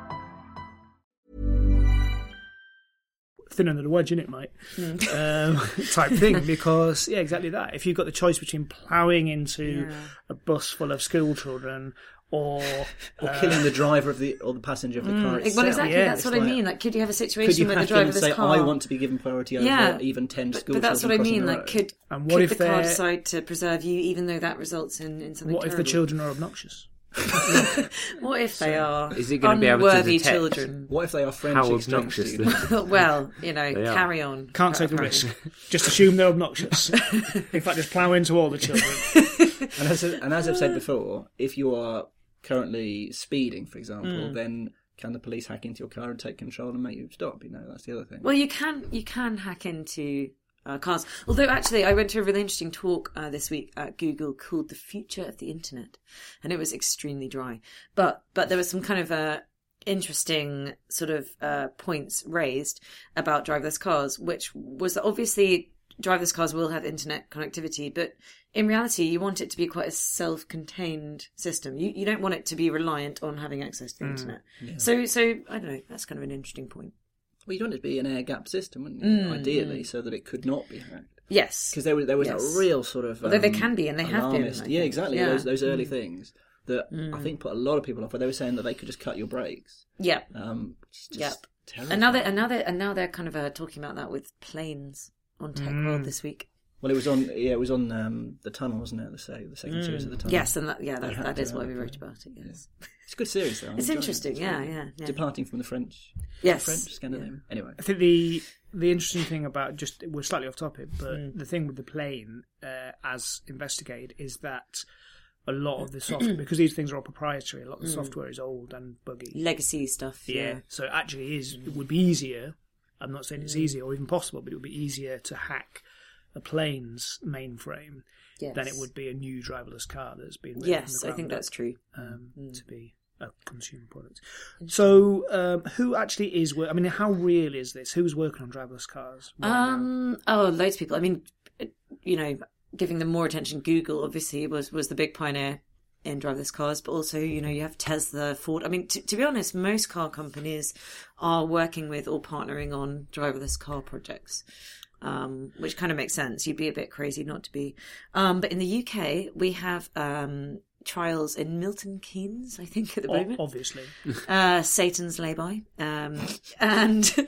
S3: Thin under the wedge, innit, mate? Mm. Um, type thing, because, yeah, exactly that. If you've got the choice between ploughing into
S4: Yeah.
S3: a bus full of school children or...
S6: Or
S3: uh,
S6: killing the driver of the or the passenger of the car itself.
S4: Well, exactly.
S3: Yeah,
S4: that's what
S6: it's
S4: I
S6: like-
S4: mean. Like, could you have a
S6: Could
S4: situation
S6: you
S4: where the
S6: hack in
S4: driver
S6: and
S4: of this
S6: say,
S4: car?
S6: I want to be given priority over
S4: Yeah.
S6: even ten
S4: But,
S6: school
S4: but that's what I
S6: children
S4: mean.
S6: crossing the
S4: Like,
S6: road?
S4: could
S3: And what
S4: could
S3: if
S4: the car
S3: they're-
S4: decide to preserve you, even though that results in, in something
S3: What if the
S4: terrible?
S3: children are obnoxious?
S4: What if they are
S5: Is it gonna be able to
S4: unworthy
S5: detect?
S4: children?
S6: What if they are French
S5: How
S6: exchange
S5: obnoxious
S6: students?
S4: Well, you know,
S5: They are.
S4: carry on.
S3: Can't take the
S4: apparently.
S3: risk. Just assume they're obnoxious. In fact, just plough into all the children.
S6: And as, and as I've said before, if you are currently speeding, for example,
S4: Mm.
S6: then can the police hack into your car and take control and make you stop? You know, that's the other thing.
S4: Well, you can you can hack into uh, cars. Although, actually, I went to a really interesting talk uh, this week at Google called "The Future of the Internet," and it was extremely dry. But but there was some kind of uh, interesting sort of uh, points raised about driverless cars, which was that obviously driverless cars will have internet connectivity, but in reality, you want it to be quite a self-contained system. You you don't want it to be reliant on having access to the internet. So so I don't know. That's kind of an interesting point.
S6: Well, you'd want it to be an air-gap system, wouldn't you?
S4: Mm,
S6: Ideally, so that it could not be hacked.
S4: Yes,
S6: Because there was, there was
S4: Yes.
S6: a real sort of...
S4: Although they
S6: um,
S4: can be, and they have been,
S6: alarmist-
S4: I
S6: Yeah,
S4: think.
S6: exactly.
S4: Yeah.
S6: Those, those early
S4: Mm.
S6: things that I think put a lot of people off, where they were saying that they could just cut your brakes.
S4: yeah.
S6: Um, which is just
S4: Yep.
S6: terrible.
S4: And now they and now they and now they're kind of uh, talking about that with planes on Tech World this week.
S6: Well, it was on. Yeah, it was on um, the Tunnel, wasn't it? The, say, the second series of the Tunnel.
S4: Yes, and that, yeah,
S6: They
S4: that,
S6: had
S4: that
S6: to
S4: is why
S6: have
S4: we
S6: it,
S4: wrote
S6: yeah.
S4: about it. Yes,
S6: It's a good series, though. I'm
S4: it's
S6: enjoying it.
S4: interesting.
S6: It's
S4: Yeah,
S6: really-
S4: yeah, yeah.
S6: Departing from the French.
S4: Yes.
S6: French Scandinavian. Anyway.
S3: I think the the interesting thing about, just we're slightly off topic, but
S4: Mm.
S3: the thing with the plane, uh, as investigated, is that a lot of the software, because these things are all proprietary, a lot of the software is old and buggy.
S4: Legacy stuff.
S3: Yeah.
S4: Yeah.
S3: So it actually is, it would be easier. I'm not saying it's easy or even possible, but it would be easier to hack a plane's mainframe
S4: Yes.
S3: than it would be a new driverless car that's been built
S4: Yes,
S3: from the
S4: I think
S3: ground
S4: that's
S3: up,
S4: true.
S3: um,
S4: Mm.
S3: to be a consumer product. So, um, who actually is? wor- I mean, how real is this? Who's working on driverless cars? right now?
S4: Um. Oh, loads of people. I mean, you know, giving them more attention. Google obviously was was the big pioneer in driverless cars, but also, you know, you have Tesla, Ford. I mean, t- to be honest, most car companies are working with or partnering on driverless car projects, um, which kind of makes sense. You'd be a bit crazy not to be. Um, but in the U K, we have um, trials in Milton Keynes, I think, at the
S3: O-
S4: moment.
S3: obviously.
S4: Uh, Satan's lay-by. Um, and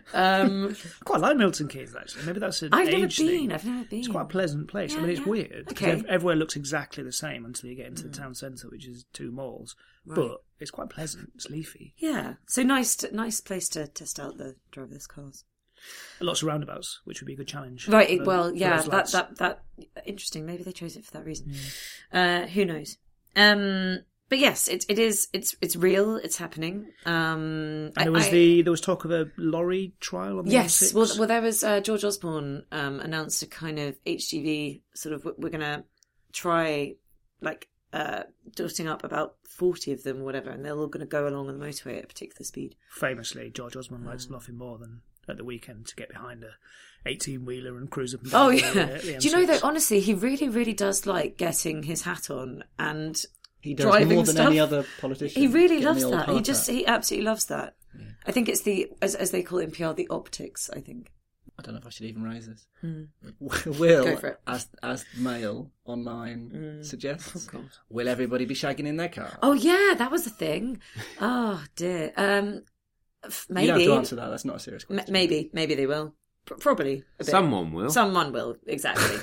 S4: um,
S3: I quite like Milton Keynes, actually. Maybe that's an
S4: I've never
S3: age
S4: been.
S3: thing.
S4: I've never been.
S3: It's quite a pleasant place. I
S4: Yeah,
S3: mean, it's
S4: yeah.
S3: weird. 'cause
S4: Okay.
S3: ev- everywhere looks exactly the same until you get into the town centre, which is two malls. But it's quite pleasant. It's leafy.
S4: Yeah, so nice, to, nice place to test out the driverless cars.
S3: Lots of roundabouts, which would be a good challenge.
S4: Right.
S3: for-
S4: well,
S3: for
S4: yeah.
S3: those
S4: That
S3: lads.
S4: that that interesting. Maybe they chose it for that reason. Uh, who knows? Um, but yes, it it is. It's it's real. It's happening. Um,
S3: And there was
S4: I-
S3: the there was talk of a lorry trial on the
S4: Yes,
S3: M six.
S4: well, well, there was uh, George Osborne um, announced a kind of H G V sort of. We're going to try like uh, dotting up about forty of them, or whatever, and they're all going to go along on the motorway at a particular speed.
S3: Famously, George Osborne likes nothing more than at the weekend to get behind a eighteen wheeler and cruise up and down.
S4: Oh
S3: the,
S4: yeah,
S3: uh, the
S4: do you know
S3: M six.
S4: though? Honestly, he really, really does like getting his hat on and
S6: He does
S4: driving
S6: more than
S4: stuff.
S6: any other politician.
S4: He really
S6: getting
S4: loves
S6: the old
S4: that. He
S6: hard
S4: just
S6: hat.
S4: he absolutely loves that. I think it's the as as they call it in P R, the optics. I think.
S6: I don't know if I should even raise this.
S4: Hmm.
S6: Will,
S4: Go for it.
S6: as as Mail online suggests,
S4: Oh, God.
S6: will everybody be shagging in their car?
S4: Oh yeah, that was the thing. Oh dear. Um, f- maybe.
S6: You don't have to answer that. That's not a serious
S4: M-
S6: question.
S4: maybe, maybe they will. P- probably. a bit.
S5: Someone will.
S4: Someone will. Exactly.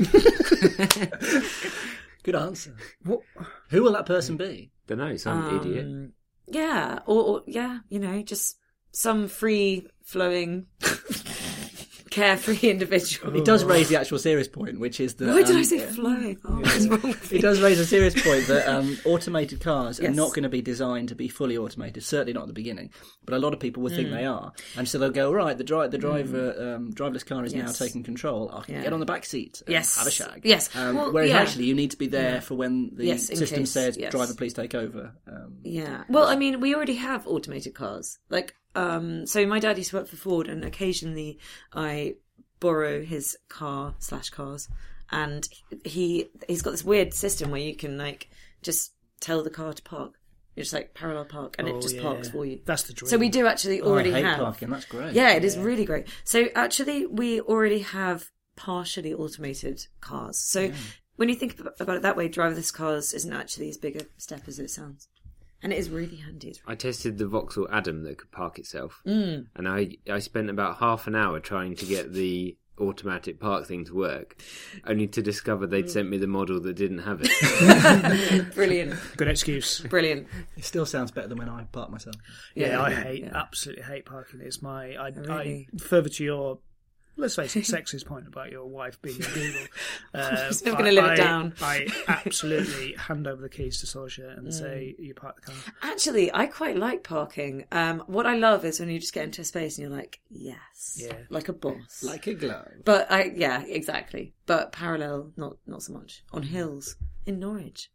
S6: Good answer.
S3: What?
S6: Who will that person be?
S5: Don't know, some idiot.
S4: Um, Yeah, or, or yeah, you know, just some free flowing, carefree individual.
S6: It does raise the actual serious point, which is that.
S4: Why did I
S6: um,
S4: say flowing? Oh, what's wrong with
S6: It
S4: me?
S6: does raise a serious point that um, automated cars are
S4: Yes.
S6: not going to be designed to be fully automated. Certainly not at the beginning, but a lot of people will
S4: Mm.
S6: think they are, and so they'll go right. The dri- the driver um, driverless car is now
S4: Yes.
S6: taking control. I can
S4: Yeah.
S6: get on the back seat. And
S4: Yes.
S6: have a shag.
S4: Yes.
S6: Um,
S4: Well,
S6: whereas
S4: yeah.
S6: actually, you need to be there for when the
S4: Yes, in
S6: system
S4: case,
S6: says
S4: yes.
S6: "driver, please take over." Um,
S4: Yeah. Well, I mean, we already have automated cars. Like, um, so my dad used to work for Ford, and occasionally I borrow his car slash cars and he he's got this weird system where you can like just tell the car to park. You just like parallel park, and
S3: Oh,
S4: it just
S3: yeah.
S4: parks for you.
S3: That's the dream.
S4: So we do actually
S6: Oh,
S4: already
S6: I hate
S4: have
S6: parking. That's great.
S4: Yeah, it is really great. So actually, we already have partially automated cars. So when you think about it that way, driverless cars isn't actually as big a step as it sounds. And it is really handy. It's
S5: I tested the Vauxhall Adam that could park itself,
S4: Mm.
S5: and I I spent about half an hour trying to get the automatic park thing to work, only to discover they'd sent me the model that didn't have it.
S4: Brilliant.
S3: Good excuse.
S4: Brilliant.
S6: It still sounds better than when I park myself.
S3: Yeah,
S4: Yeah,
S3: I
S4: yeah,
S3: hate,
S4: yeah.
S3: absolutely hate parking. It's my, I,
S4: Really?
S3: I further to your, let's face it, sexist point about your wife being in Google. Uh,
S4: Just never
S3: I-
S4: gonna live it
S3: I-
S4: down.
S3: I absolutely hand over the keys to Sorcia and say,
S4: Mm.
S3: you park the car.
S4: Actually, I quite like parking. Um, what I love is when you just get into a space and you're like, yes,
S3: Yeah.
S4: like a boss.
S6: Like a glove.
S4: But I, yeah, exactly. But parallel, not not so much. On hills in Norwich.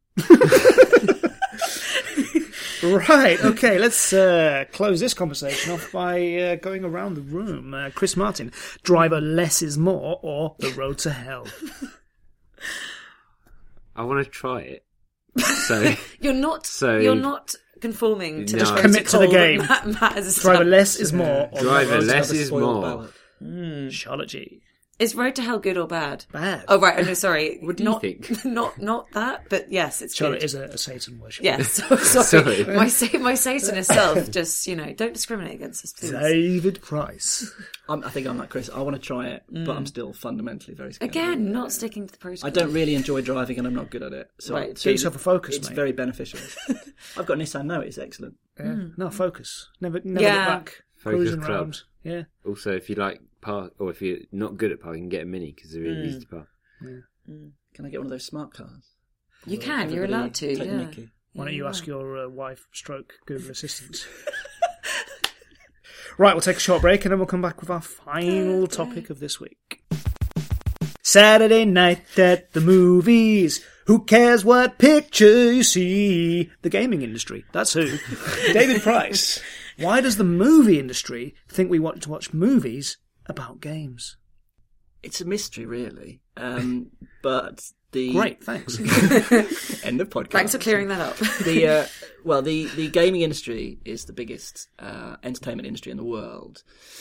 S3: Right, okay, let's uh, close this conversation off by uh, going around the room. Uh, Chris Martin, driver less is more or the road to hell?
S5: I want to try it. So
S4: You're not.
S5: So-
S4: you're not conforming to
S5: No.
S4: the
S5: Just
S3: commit to the
S4: protocol
S3: game.
S4: that Matt, Matt has
S3: Driver
S4: established.
S3: less is more or
S5: Driver
S3: the road
S5: less
S3: to
S5: is
S6: Spoiled
S5: more.
S6: ballot.
S3: hell? Charlotte G.
S4: Is Road to Hell good or bad?
S3: Bad.
S4: Oh right, oh, no, sorry.
S5: What do you
S4: not,
S5: think?
S4: Not not that, but yes, it's
S3: Charlotte
S4: good.
S3: is a, a Satan worshipper.
S4: Yes, so, sorry.
S5: Sorry.
S4: My sa- my Satanist self just, you know, don't discriminate against us, please.
S3: David Price.
S6: I'm, I think I'm like Chris. I want to try it, but I'm still fundamentally very scared. of it.
S4: Again, not sticking to the protocol.
S6: I don't really enjoy driving, and I'm not good at it. So,
S4: Right.
S6: so
S3: Get yourself a Focus,
S6: It's
S3: mate.
S6: very beneficial. I've got a Nissan Note. It's excellent.
S3: Yeah. No, focus. Never, never
S4: Yeah.
S3: look back.
S5: Focus
S3: Cruising
S5: Club.
S3: around. Yeah.
S5: Also, if you like park, or if you're not good at parking, get a Mini because they're really easy to park.
S6: Can I get one of those smart cars?
S4: You can.
S6: Everybody
S4: You're allowed to.
S6: take the
S4: Yeah.
S6: Mickey.
S3: Why don't you ask your uh, wife, stroke Google Assistant? Right, we'll take a short break and then we'll come back with our final topic of this week. Saturday night at the movies. Who cares what picture you see? The gaming industry. That's who. David Price. Why does the movie industry think we want to watch movies about games?
S6: It's a mystery, really. Um, but the
S3: Great, thanks.
S6: end of podcast.
S4: Thanks for clearing that up.
S6: the uh, well, the, the gaming industry is the biggest uh, entertainment industry in the world,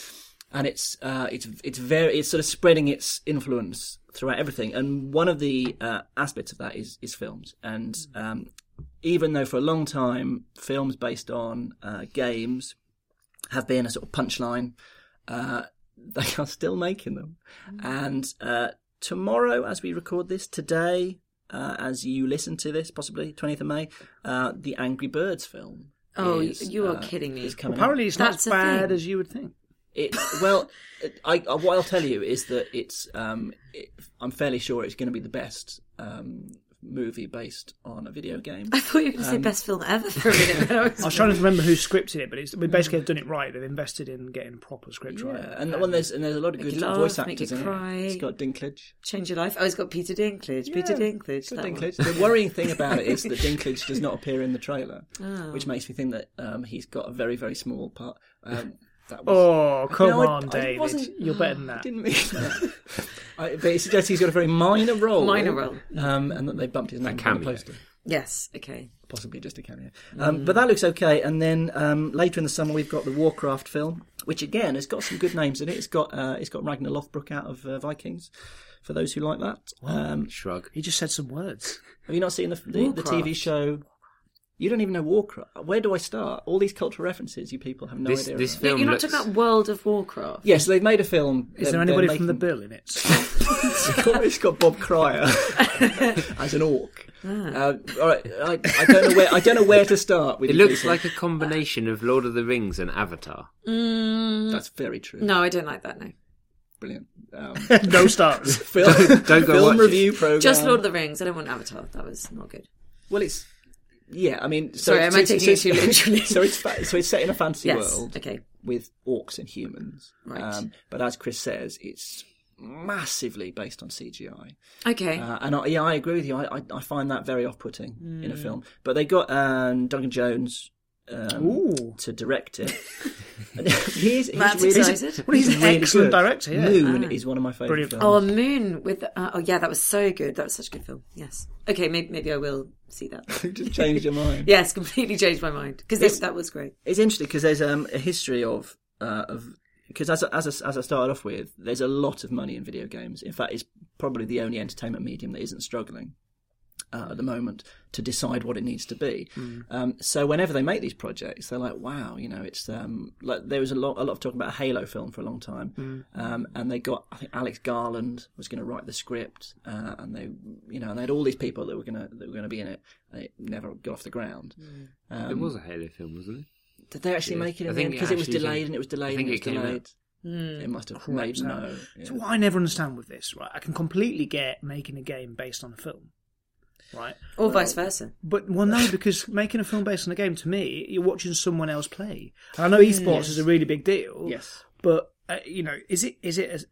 S6: and it's uh, it's it's very it's sort of spreading its influence throughout everything. And one of the uh, aspects of that is is films. And um, even though for a long time films based on uh, games have been a sort of punchline, uh, they are still making them. And uh, tomorrow, as we record this, today, uh, as you listen to this, possibly twentieth of May, uh, the Angry Birds film.
S4: Oh,
S6: is,
S4: you are
S6: uh,
S4: kidding me.
S6: is
S3: Well,
S6: coming
S3: apparently
S6: out.
S3: it's not
S4: That's
S3: as
S4: a
S3: bad
S4: thing.
S3: as you would think.
S6: It, well, I, I, what I'll tell you is that it's. Um, it, I'm fairly sure it's going to be the best um, movie based on a video game.
S4: I thought you were going to say best film ever for a minute. I was,
S3: I was trying to remember who scripted it, but it's, we basically have done it right. They've invested in getting a proper script
S6: Yeah,
S3: right.
S6: and when there's and there's a lot of
S4: Make
S6: good
S4: you laugh,
S6: voice
S4: make
S6: actors
S4: you
S6: in
S4: cry.
S6: it. It's got Dinklage.
S4: Change your life. Oh, it's got Peter Dinklage. Peter
S6: Yeah,
S4: Dinklage.
S6: it's got
S4: that one.
S6: Dinklage. The worrying thing about it is that Dinklage does not appear in the trailer,
S4: Oh.
S6: which makes me think that um, he's got a very very small part. Um, that was,
S3: Oh, come
S6: No, I-
S3: on,
S6: I
S3: David.
S6: wasn't-
S3: You're better than
S6: I
S3: that.
S6: didn't mean that. I, but it suggests he's got a very minor role.
S4: Minor role.
S6: Um, and that they bumped his name on the
S5: cameo.
S6: poster.
S4: Yes. Okay.
S6: Possibly just a cameo. Um, but that looks okay. And then um, later in the summer we've got the Warcraft film, which again has got some good names in it. It's got uh, it's got Ragnar Lothbrok out of uh, Vikings, for those who like that. Um,
S5: Shrug.
S3: He just said some words.
S6: have you not seen the, the, the T V
S4: Warcraft.
S6: show? You don't even know Warcraft. Where do I start? All these cultural references, you people have no
S5: This
S6: idea.
S5: this
S6: about.
S5: film
S4: You're not
S5: looks.
S4: talking about World of Warcraft.
S6: Yes, they've made a film.
S3: Is
S6: They're-
S3: there
S6: they're
S3: anybody from the
S6: making-
S3: bill in it?
S6: it's, got, it's got Bob Cryer as an orc. Uh, all right, I, I don't know where I don't know where to start with.
S5: It
S6: you
S5: looks
S6: people.
S5: like a combination of Lord of the Rings and Avatar.
S6: That's very true.
S4: No, I don't like that. No.
S6: Brilliant. Um,
S3: No stars.
S6: film
S5: don't go
S6: film
S5: watch
S6: review program.
S4: Just Lord of the Rings. I don't want Avatar. That was not good.
S6: Well, it's yeah. I mean, so,
S4: Sorry, am
S6: so,
S4: I
S6: so,
S4: taking
S6: so,
S4: it too literally?
S6: So it's fa- so it's set in a fantasy
S4: Yes.
S6: world
S4: Okay.
S6: with orcs and humans.
S4: Right.
S6: Um, but as Chris says, it's massively based on C G I.
S4: Okay.
S6: Uh, and I, yeah, I agree with you. I, I, I find that very off-putting in a film. But they got um, Duncan Jones um,
S3: Ooh.
S6: to direct it. he's, he's
S4: That's
S6: really,
S4: excited.
S3: Well, he's an
S6: really
S3: excellent
S6: good.
S3: director, yeah.
S6: Moon
S4: Ah.
S6: is one of my favourite
S3: Brilliant.
S6: films.
S4: Oh, a Moon with uh, oh yeah, that was so good. That was such a good film. Yes. Okay, maybe maybe I will see that.
S6: Just changed your mind.
S4: Yes, completely changed my mind because
S6: It's-
S4: that was great.
S6: It's interesting because there's um, a history of uh, of because as I- as I- as I started off with, there's a lot of money in video games. In fact, it's probably the only entertainment medium that isn't struggling uh, at the moment to decide what it needs to be.
S3: Mm.
S6: Um, so whenever they make these projects, they're like, wow, you know, it's um, like there was a lot a lot of talk about a Halo film for a long time,
S3: Mm.
S6: um, and they got I think Alex Garland was going to write the script, uh, and they you know and they had all these people that were gonna that were gonna be in it, and it never got off the ground. Um,
S5: It was a Halo film, wasn't it?
S6: Did they actually
S5: Yeah.
S6: make it
S5: I
S6: in the
S5: think
S6: end?
S5: it
S6: Because it was
S5: actually
S6: delayed
S5: came-
S6: and it was
S5: I
S6: delayed
S5: think
S6: and it
S5: it
S6: was
S5: came out.
S6: delayed.
S4: Hmm.
S6: It must have
S3: Correct.
S6: made no. yeah.
S3: So what I never understand with this, right? I can completely get making a game based on a film, right?
S4: Or vice versa.
S3: But well, no, because making a film based on a game, to me, you're watching someone else play. And I know esports is a really big deal.
S6: Yes.
S3: But uh, you know, is it is it as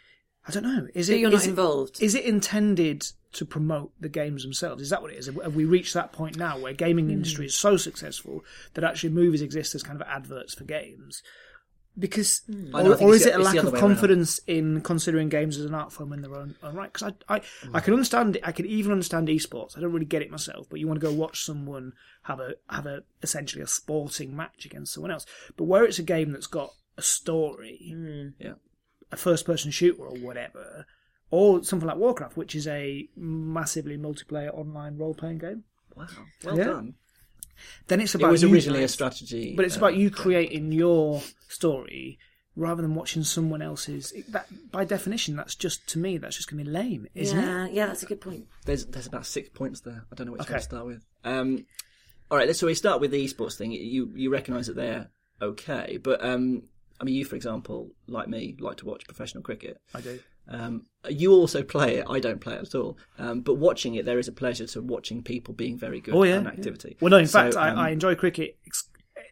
S3: I don't know. Is
S4: So
S3: it
S4: you're not
S3: is it-
S4: involved.
S3: Is it intended to promote the games themselves? Is that what it is? Have we reached that point now where gaming industry is so successful that actually movies exist as kind of adverts for games? Because,
S6: I know, I
S3: or,
S6: think
S3: or
S6: it's
S3: is
S6: the-
S3: it a
S6: it's
S3: lack
S6: the other
S3: of
S6: way around.
S3: confidence in considering games as an art form in their own, own right? Because I, I, I can understand it. I can even understand esports. I don't really get it myself, but you want to go watch someone have a have a essentially a sporting match against someone else. But where it's a game that's got a story,
S6: Yeah.
S3: a first-person shooter or whatever, or something like Warcraft, which is a massively multiplayer online role-playing game,
S6: Wow. Well
S3: Yeah.
S6: done.
S3: then it's
S6: It
S3: about
S6: was
S3: you,
S6: originally a strategy.
S3: but it's
S6: uh,
S3: about you creating your story rather than watching someone else's. It- That, by definition, that's just to me, that's just going to be lame, isn't it?
S4: Yeah, yeah, that's a good point.
S6: There's there's about six points there. I don't know which
S3: Okay.
S6: one to start with. Um, all right, so we start with the esports thing. You you recognise that they're okay, but um, I mean, you for example, like me, like to watch professional cricket.
S3: I do.
S6: Um, you also play it. I don't play it at all. Um, but watching it, there is a pleasure to watching people being very good
S3: Oh yeah,
S6: at an activity.
S3: Well, no, in
S6: So,
S3: fact, I,
S6: um,
S3: I enjoy cricket. ex-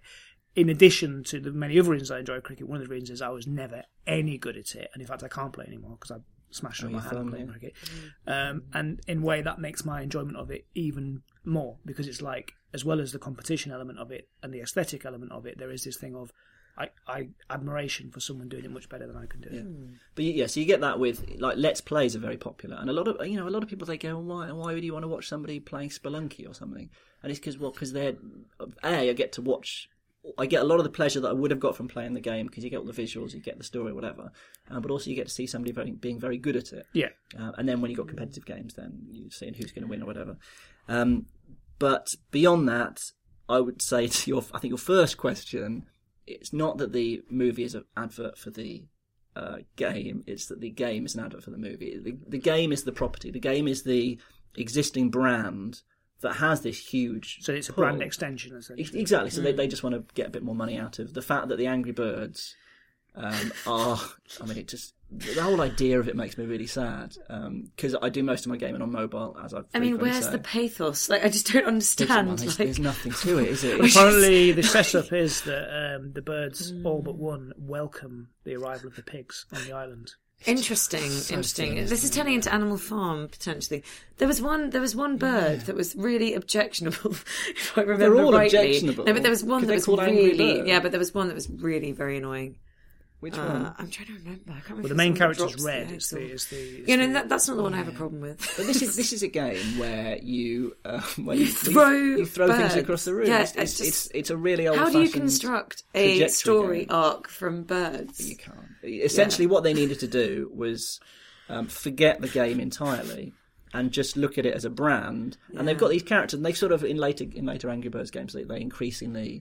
S3: In addition to the many other reasons I enjoy cricket, one of the reasons is I was never any good at it, and in fact, I can't play anymore because I smashed
S6: Oh,
S3: up my
S6: you
S3: hand
S6: thumb,
S3: playing
S6: yeah.
S3: cricket. Um, and in a way, that makes my enjoyment of it even more because it's like, as well as the competition element of it and the aesthetic element of it, there is this thing of I, I admiration for someone doing it much better than I can do it.
S6: But you- yeah, so you get that with like let's plays are very popular, and a lot of you know a lot of people they go, well, why why would you want to watch somebody playing Spelunky or something? And it's because well because they're a I get to watch. I get a lot of the pleasure that I would have got from playing the game because you get all the visuals, you get the story, whatever. Uh, but also you get to see somebody very, being very good at it.
S3: Yeah.
S6: Uh, and then when you've got competitive games, then you're seeing who's going to win or whatever. Um, but beyond that, I would say to your, I think your first question, it's not that the movie is an advert for the uh, game, it's that the game is an advert for the movie. The, the game is the property. The game is the existing brand that has this huge
S3: So it's a
S6: pull.
S3: brand extension, essentially.
S6: Exactly. So they, they just want to get a bit more money out of the fact that the Angry Birds um, are. I mean, it just the whole idea of it makes me really sad because I do most of my gaming on mobile, as I've.
S4: I mean,
S6: frequently
S4: where's
S6: said.
S4: the pathos? Like, I just don't
S6: There's,
S4: understand.
S6: well, there's,
S4: like,
S6: there's nothing to it, is it?
S3: Apparently, the setup is that um, the birds, all but one, welcome the arrival of the pigs on the island.
S4: Interesting, interesting. This is turning into Animal Farm potentially. There was one. There was one bird that was really objectionable. If I remember
S6: They're all
S4: rightly.
S6: objectionable,
S4: No, but there was one
S6: because
S4: that
S6: they're
S4: was
S6: called Angry
S4: really.
S6: Bird.
S4: Yeah, but there was one that was really very annoying.
S6: Which
S4: Uh,
S6: one?
S4: I'm trying to remember. I can't remember.
S3: Well, the
S4: if
S3: main
S4: it's the one that
S3: character's
S4: drops
S3: red.
S4: the
S3: It's
S4: eggs
S3: the,
S4: or-
S3: it's the, it's
S4: Yeah, no,
S3: the-
S4: that, that's not the one I have a problem with.
S6: But this is this is a game where you uh, where
S4: You
S6: you,
S4: throw
S6: you throw things
S4: birds.
S6: across the room.
S4: Yeah,
S6: it's,
S4: it's
S6: it's,
S4: just-
S6: it's it's a really old.
S4: How do you construct a
S6: trajectory
S4: story
S6: game.
S4: arc from birds?
S6: You can't. Essentially, what they needed to do was um, forget the game entirely and just look at it as a brand. And they've got these characters, and they've sort of in later in later Angry Birds games, they, they increasingly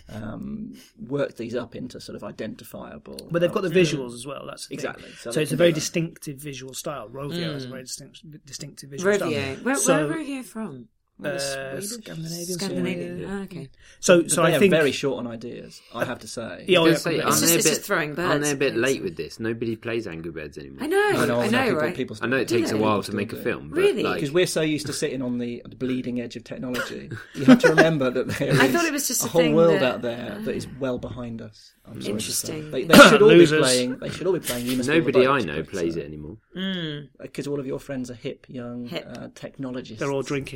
S6: um, work these up into sort of identifiable.
S3: But they've got the
S6: um,
S3: visuals as well. That's the thing.
S6: Exactly. So
S3: So,
S6: they
S3: it's
S6: can
S3: a very
S6: do that.
S3: distinctive visual style. Rovio has a very distinct, distinctive visual
S4: Rovio.
S3: style.
S4: Where,
S3: so,
S4: where are Rovio from?
S3: uh,
S4: Swedish?
S3: Scandinavian.
S4: Scandinavian.
S3: yeah.
S4: Ah, okay.
S3: So,
S6: But
S3: so
S6: they
S3: I
S6: are
S3: think
S6: very short on ideas. I have to say.
S3: Yeah,
S5: I
S3: oh,
S5: was
S3: yeah,
S5: gonna say,
S3: completely.
S5: aren't
S4: It's just-
S5: they a
S4: it's
S5: bit,
S4: just throwing birds
S5: Aren't they a bit
S4: at
S5: late
S4: things.
S5: with this? Nobody plays Angry Birds anymore.
S4: I know.
S6: I know,
S4: I
S6: I
S4: know,
S6: people,
S4: right?
S6: people
S5: I know it
S6: still
S5: takes
S6: do.
S5: a while
S6: People
S5: to
S6: still
S5: make a
S6: do.
S5: film, but
S4: Really?
S5: like,
S6: Because we're so used to sitting on the, the bleeding edge of technology. You have to remember that there is
S4: I thought it was just
S6: a
S4: a
S6: whole
S4: thing
S6: world
S4: that-
S6: out there that is well behind us. I'm sorry to say.
S4: Interesting.
S6: They, they should all be
S3: Losers.
S6: playing. They should all be playing. You Must Fill the
S5: nobody I
S6: Boat,
S5: know
S6: but,
S5: plays
S6: uh,
S5: it anymore.
S6: Because all of your friends are hip, young
S4: Hip.
S6: Uh, technologists.
S3: they're all drinking uh,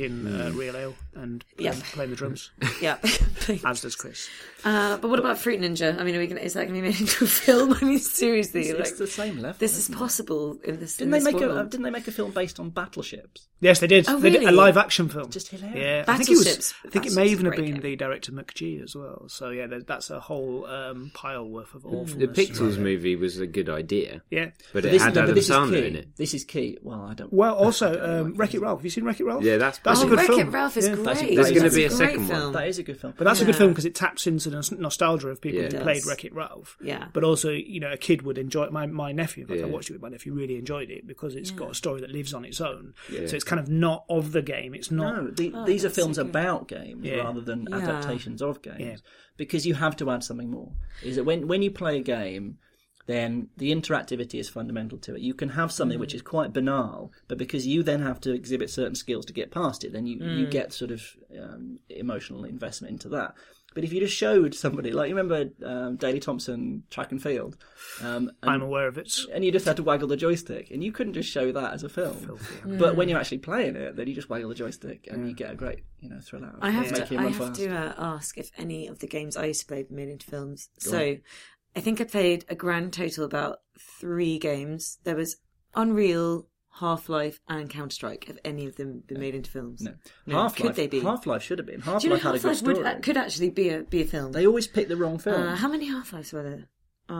S3: uh, real ale and
S4: Yeah.
S3: playing, playing the drums,
S4: Yeah.
S3: as does Chris.
S4: Uh, but what about Fruit Ninja? I mean, are we gonna, is that going to be made into a film? I mean, seriously,
S6: It's,
S4: like
S6: it's the same level.
S4: this is
S6: isn't it?
S4: possible in this.
S6: Didn't
S4: in
S6: they
S4: this
S6: make a
S4: world.
S6: Didn't they make a film based on battleships?
S3: Yes, they did.
S4: Oh,
S3: They did a
S4: really?
S3: live action film.
S6: Just hilarious.
S3: Yeah, I think it was.
S4: Battleships.
S3: I think it
S4: Battleships
S3: may
S4: is
S3: even
S4: a
S3: have
S4: great
S3: been
S4: game.
S3: the director McGee as well. So yeah, there- that's a whole um, pile worth of awfulness.
S5: The Pixels movie was a good idea,
S3: Yeah.
S5: but
S6: But
S5: it
S6: this,
S5: had
S6: no, but
S5: Adam
S6: this is
S5: Sandler
S6: key.
S5: in it.
S6: This is key. Well, I don't.
S3: Well, also um, Wreck-It Ralph. Have you seen Wreck-It Ralph?
S5: Yeah, that's
S3: That's a
S4: Oh,
S3: good
S4: Wreck-It
S3: film.
S4: Ralph is
S3: Yeah.
S4: great.
S6: That's-
S5: There's
S6: That's
S5: going to be a
S4: a great
S5: second
S4: film.
S5: one.
S6: That is a good film.
S3: But that's a good
S4: Yeah.
S3: film because it taps into the nos- nostalgia of people
S5: Yeah.
S3: who
S4: It
S3: played
S4: does.
S3: Wreck-It Ralph.
S4: Yeah.
S3: But also, you know, a kid would enjoy it. My, my nephew, in fact, I
S5: Yeah.
S3: watched it with my nephew, really enjoyed it because it's got a story that lives on its own.
S5: Yeah.
S3: So it's kind of not of the game. It's not.
S6: No, the,
S4: Oh,
S6: these are
S4: that's so
S6: films
S4: good.
S6: about games
S3: Yeah.
S6: rather than
S4: Yeah.
S6: adaptations of games.
S3: Yeah.
S6: Because you have to add something more. Is that when when you play a game, then the interactivity is fundamental to it. You can have something which is quite banal, but because you then have to exhibit certain skills to get past it, then you, you get sort of um, emotional investment into that. But if you just showed somebody, like you remember um, Daley Thompson Track and Field, um, and,
S3: I'm aware of it.
S6: and you just had to waggle the joystick, and you couldn't just show that as a film. But when you're actually playing it, then you just waggle the joystick, and you get a great, you know, thrill out of it.
S4: I have
S6: Make
S4: to,
S6: him
S4: I
S6: run
S4: have
S6: fast.
S4: to uh, ask if any of the games I used to play were made into films. so I think I played a grand total about three games. There was Unreal, Half-Life, and Counter-Strike. Have any of them been made into films?
S6: No,
S4: No.
S6: Half-Life.
S4: Could they be?
S6: Half-Life should have been.
S4: Do you know
S6: Half-Life had a good
S4: Half-Life
S6: story.
S4: would, uh, could actually be a be a film?
S6: They always pick the wrong film.
S4: Uh, how many Half-Lives were there?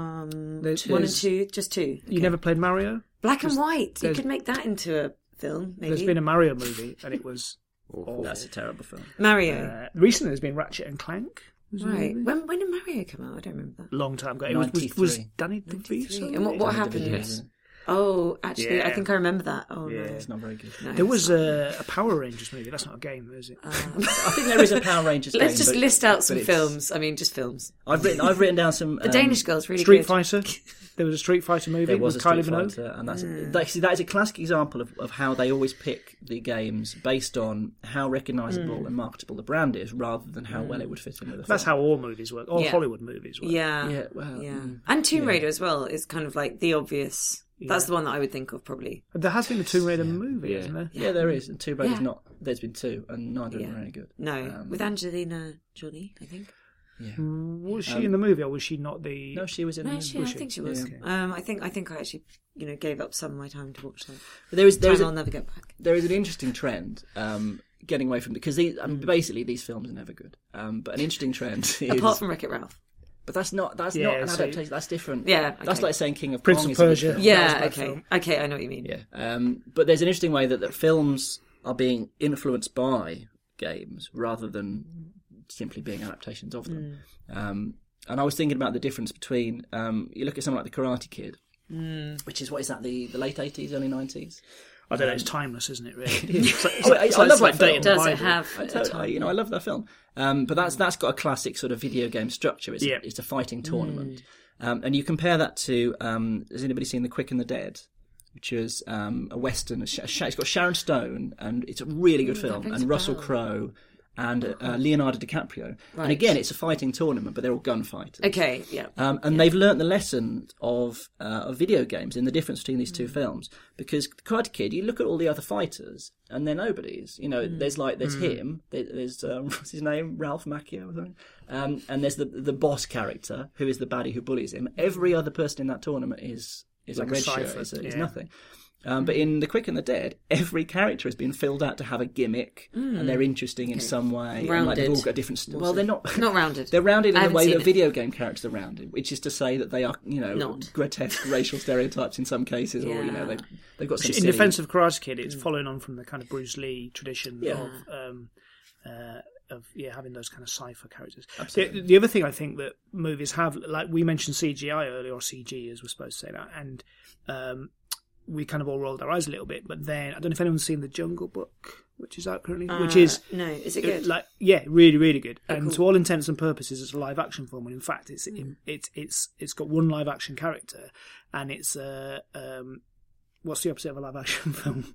S4: Um,
S3: There's-
S4: one and
S3: there's-
S4: two, just two.
S3: You never played Mario?
S4: Black and white. You
S3: there's-
S4: could make that into a film, maybe.
S3: There's been a Mario movie, and it was awful.
S6: That's a terrible film.
S4: Mario.
S3: Uh, recently, there's been Ratchet and Clank. Was there a
S4: right.
S3: movie?
S4: When when did Mario come out? I don't remember that.
S3: Long time ago. It was, was, was
S6: ninety-three.
S3: Danny DeVito?
S4: And what, what
S6: Danny
S4: happened?
S6: DeVito.
S4: Oh, actually, I
S3: Yeah.
S4: think I remember that. Oh,
S3: Yeah.
S4: no.
S6: It's not very good.
S4: No,
S3: There
S4: it's
S3: was
S4: not.
S3: a, a Power Rangers movie. That's not a game, is it?
S4: Um,
S6: I think there is a Power Rangers game.
S4: Let's just
S6: but-
S4: list out
S6: but
S4: some
S6: it's-
S4: films. I mean, just films.
S6: I've written. I've written down some.
S4: The
S6: um,
S4: Danish Girl's really
S3: Street
S4: good.
S3: Fighter. There was a Street Fighter movie
S6: There was a
S3: with Kylie
S6: Street
S3: Minogue.
S6: Fighter, and that's that, see, that is a classic example of, of how they always pick the games based on how recognisable and marketable the brand is, rather than how well it would fit in with the
S3: That's
S6: film.
S3: how all movies work. All
S4: Yeah.
S3: Hollywood movies work.
S4: Yeah,
S6: Yeah, well,
S4: yeah,
S6: mm,
S4: and Tomb
S6: yeah.
S4: Raider as well is kind of like the obvious. That's
S3: Yeah.
S4: the one that I would think of probably.
S3: There has been a Tomb Raider movie,
S5: Yeah.
S3: hasn't there?
S6: Yeah, there is. And Tomb Raider's
S4: Yeah.
S6: not. There's been two, and neither of
S4: Yeah.
S6: them are very good.
S4: No,
S6: Um,
S4: with Angelina Jolie, I think.
S6: Yeah.
S3: Was she
S6: Um,
S3: in the movie, or was she not the?
S6: No, she was in.
S4: No,
S6: the
S4: she,
S6: movie.
S4: I think she was.
S6: Yeah.
S4: Um, I think I think I actually, you know, gave up some of my time to watch that.
S6: But there is there is
S4: Time
S6: a,
S4: I'll never get back.
S6: there is an interesting trend um, getting away from because these, I mean, basically these films are never good. Um, but an interesting trend is
S4: Apart from Wreck-It Ralph.
S6: But that's not that's
S3: Yeah,
S6: not an
S3: so-
S6: adaptation. That's different.
S4: Yeah,
S6: that's
S4: okay.
S6: like saying King of
S3: Prince
S6: Kong
S3: of
S6: is a good
S3: Persia.
S6: film.
S3: Yeah.
S4: Yeah,
S3: was a bad
S4: okay,
S3: film.
S4: okay, I know what you mean.
S6: Yeah. Um, but there's an interesting way that, that films are being influenced by games rather than simply being adaptations of them.
S4: Mm.
S6: Um, and I was thinking about the difference between um, you look at something like The Karate Kid,
S4: Mm.
S6: which is what is that the, the late eighties, early nineties.
S3: I don't know. It's timeless, isn't it? Really.
S6: It's
S3: It's
S6: oh,
S3: like-
S6: I,
S3: it's
S6: I
S3: like-
S6: love
S3: it's like
S6: that film.
S3: dating the
S4: Does it
S3: Bible.
S4: have
S6: I
S4: a
S6: totally,
S4: time?
S6: you know, I love that film. Um, but that's that's got a classic sort of video game structure. It's,
S3: Yeah.
S6: it's a fighting tournament,
S4: Mm.
S6: um, and you compare that to um, has anybody seen The Quick and the Dead, which is um, a western. It's got Sharon Stone, and it's a really good
S4: Ooh, that
S6: film,
S4: rings
S6: and
S4: a
S6: Russell
S4: bell.
S6: Crowe. And uh, Leonardo DiCaprio, and
S4: Right.
S6: again, it's a fighting tournament, but they're all gunfighters.
S4: Okay, yeah.
S6: Um, and they've learnt the lesson of uh, of video games in the difference between these two films. Because Karate Kid, you look at all the other fighters, and they're nobodies. You know, there's like there's him, there, there's um, what's his name, Ralph Macchio or something, um, and there's the the boss character who is the baddie who bullies him. Every other person in that tournament is is
S3: Like
S6: a
S3: a
S6: red shirt,
S3: cipher,
S6: is, is
S3: yeah.
S6: nothing. Um, but in The Quick and the Dead, every character has been filled out to have a gimmick, and they're interesting in some way. And, like, they've all
S4: Rounded.
S6: got different. St- well, they're not.
S4: Not rounded.
S6: They're rounded
S4: I
S6: in the
S4: haven't
S6: way
S4: seen
S6: that
S4: it.
S6: video game characters are rounded, which is to say that they are, you know,
S4: Not.
S6: grotesque racial stereotypes in some cases, or you know,
S4: Yeah.
S6: they they've got some.
S3: In
S6: silly-
S3: defence of Karate Kid, it's following on from the kind of Bruce Lee tradition
S6: Yeah.
S3: of um, uh, of yeah having those kind of cipher characters.
S6: Absolutely.
S3: The, the other thing I think that movies have, like we mentioned C G I earlier, or C G as we're supposed to say that, and um, we kind of all rolled our eyes a little bit. But then I don't know if anyone's seen The Jungle Book, which is out currently, which
S4: Uh,
S3: is
S4: no, is it good?
S3: like yeah, really, really good.
S4: Oh,
S3: and
S4: cool.
S3: to all intents and purposes, it's a live action film. And in fact, it's it's it's it's got one live action character, and it's uh, um, what's the opposite of a live action film?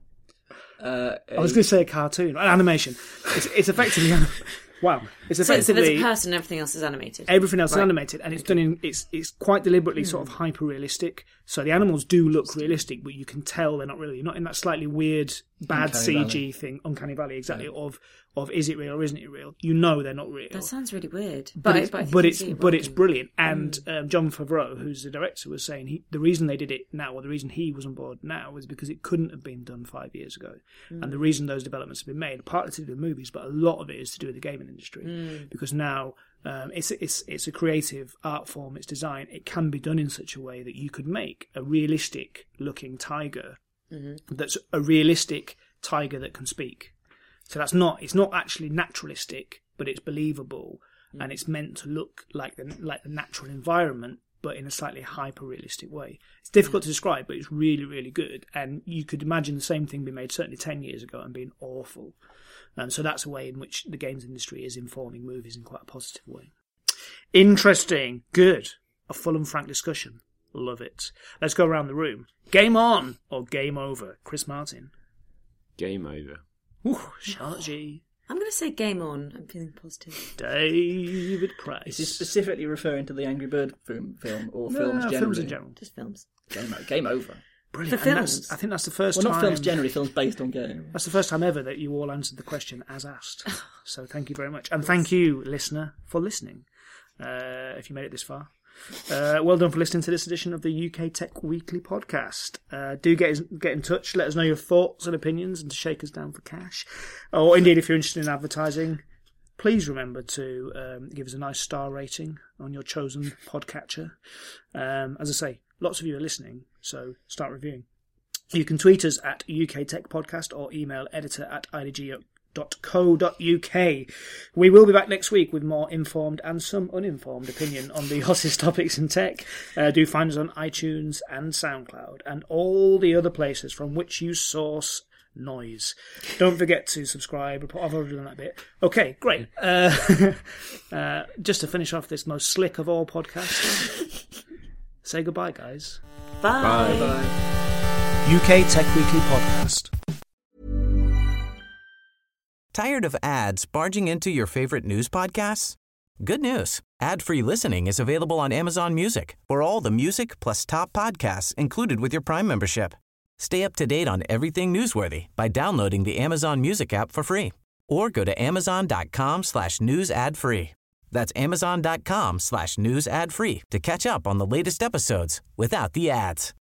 S6: Uh,
S3: I was going to say a cartoon, an animation. It's, it's effectively anim- wow. It's
S4: so, so there's
S3: effectively
S4: a person and everything else is animated.
S3: everything else is
S4: Right.
S3: animated, and it's done in it's it's quite deliberately sort
S4: Hmm.
S3: of hyper realistic. So the animals do look realistic, but you can tell they're not really. You're not in that slightly weird bad
S6: Uncanny
S3: C G
S6: Valley.
S3: thing, Uncanny Valley, exactly,
S6: Yeah.
S3: of of is it real or isn't it real? You know they're not real.
S4: That sounds really weird.
S3: but
S4: But,
S3: it's,
S4: but, I think
S3: but
S4: I
S3: it's
S4: see it
S3: but it's
S4: working.
S3: brilliant. And um, John Favreau, who's the director, was saying he the reason they did it now, or the reason he was on board now, was because it couldn't have been done five years ago.
S4: Mm.
S3: And the reason those developments have been made, partly to do with movies, but a lot of it is to do with the gaming industry,
S4: Mm.
S3: because now um, it's it's it's a creative art form. It's design. It can be done in such a way that you could make a realistic looking tiger
S4: Mm-hmm.
S3: that's a realistic tiger that can speak. So that's not it's not actually naturalistic, but it's believable, and it's meant to look like the like the natural environment, but in a slightly hyper realistic way. It's difficult to describe, but it's really really good. And you could imagine the same thing being made certainly ten years ago and being awful. And so that's a way in which the games industry is informing movies in quite a positive way. Interesting, good, a full and frank discussion. Love it. Let's go around the room. Game on or game over? Chris Martin.
S5: Game over.
S3: Ooh, Charlotte G.
S4: I'm going to say game on. I'm feeling positive.
S3: David Price.
S6: Is he specifically referring to the Angry Bird film, film or
S3: No,
S6: films generally?
S3: films in general.
S4: Just films.
S6: Game, o- game over.
S3: Brilliant.
S4: For
S3: And that's-
S4: films.
S3: I think that's the first
S6: Well,
S3: time.
S6: not films generally, films based on games.
S3: That's the first time ever that you all answered the question as asked. So thank you very much. And thank you, listener, for listening, uh, if you made it this far. Uh, well done for listening to this edition of the U K Tech Weekly podcast. Uh, do get get in touch. Let us know your thoughts and opinions, and to shake us down for cash. Or indeed, if you're interested in advertising, please remember to um, give us a nice star rating on your chosen podcatcher. Um, as I say, lots of you are listening, so start reviewing. You can tweet us at U K Tech Podcast or email editor at I D G dot co dot U K. We will be back next week with more informed and some uninformed opinion on the hottest topics in tech. Uh, do find us on iTunes and SoundCloud and all the other places from which you source noise. Don't forget to subscribe. I've already done that bit. Okay, great. Uh, uh, just to finish off this most slick of all podcasts, say goodbye, guys.
S4: Bye.
S5: Bye.
S6: Bye.
S3: U K Tech Weekly Podcast.
S2: Tired of ads barging into your favorite news podcasts? Good news. Ad-free listening is available on Amazon Music for all the music plus top podcasts included with your Prime membership. Stay up to date on everything newsworthy by downloading the Amazon Music app for free or go to amazon.com slash news ad free. That's amazon.com slash news ad free to catch up on the latest episodes without the ads.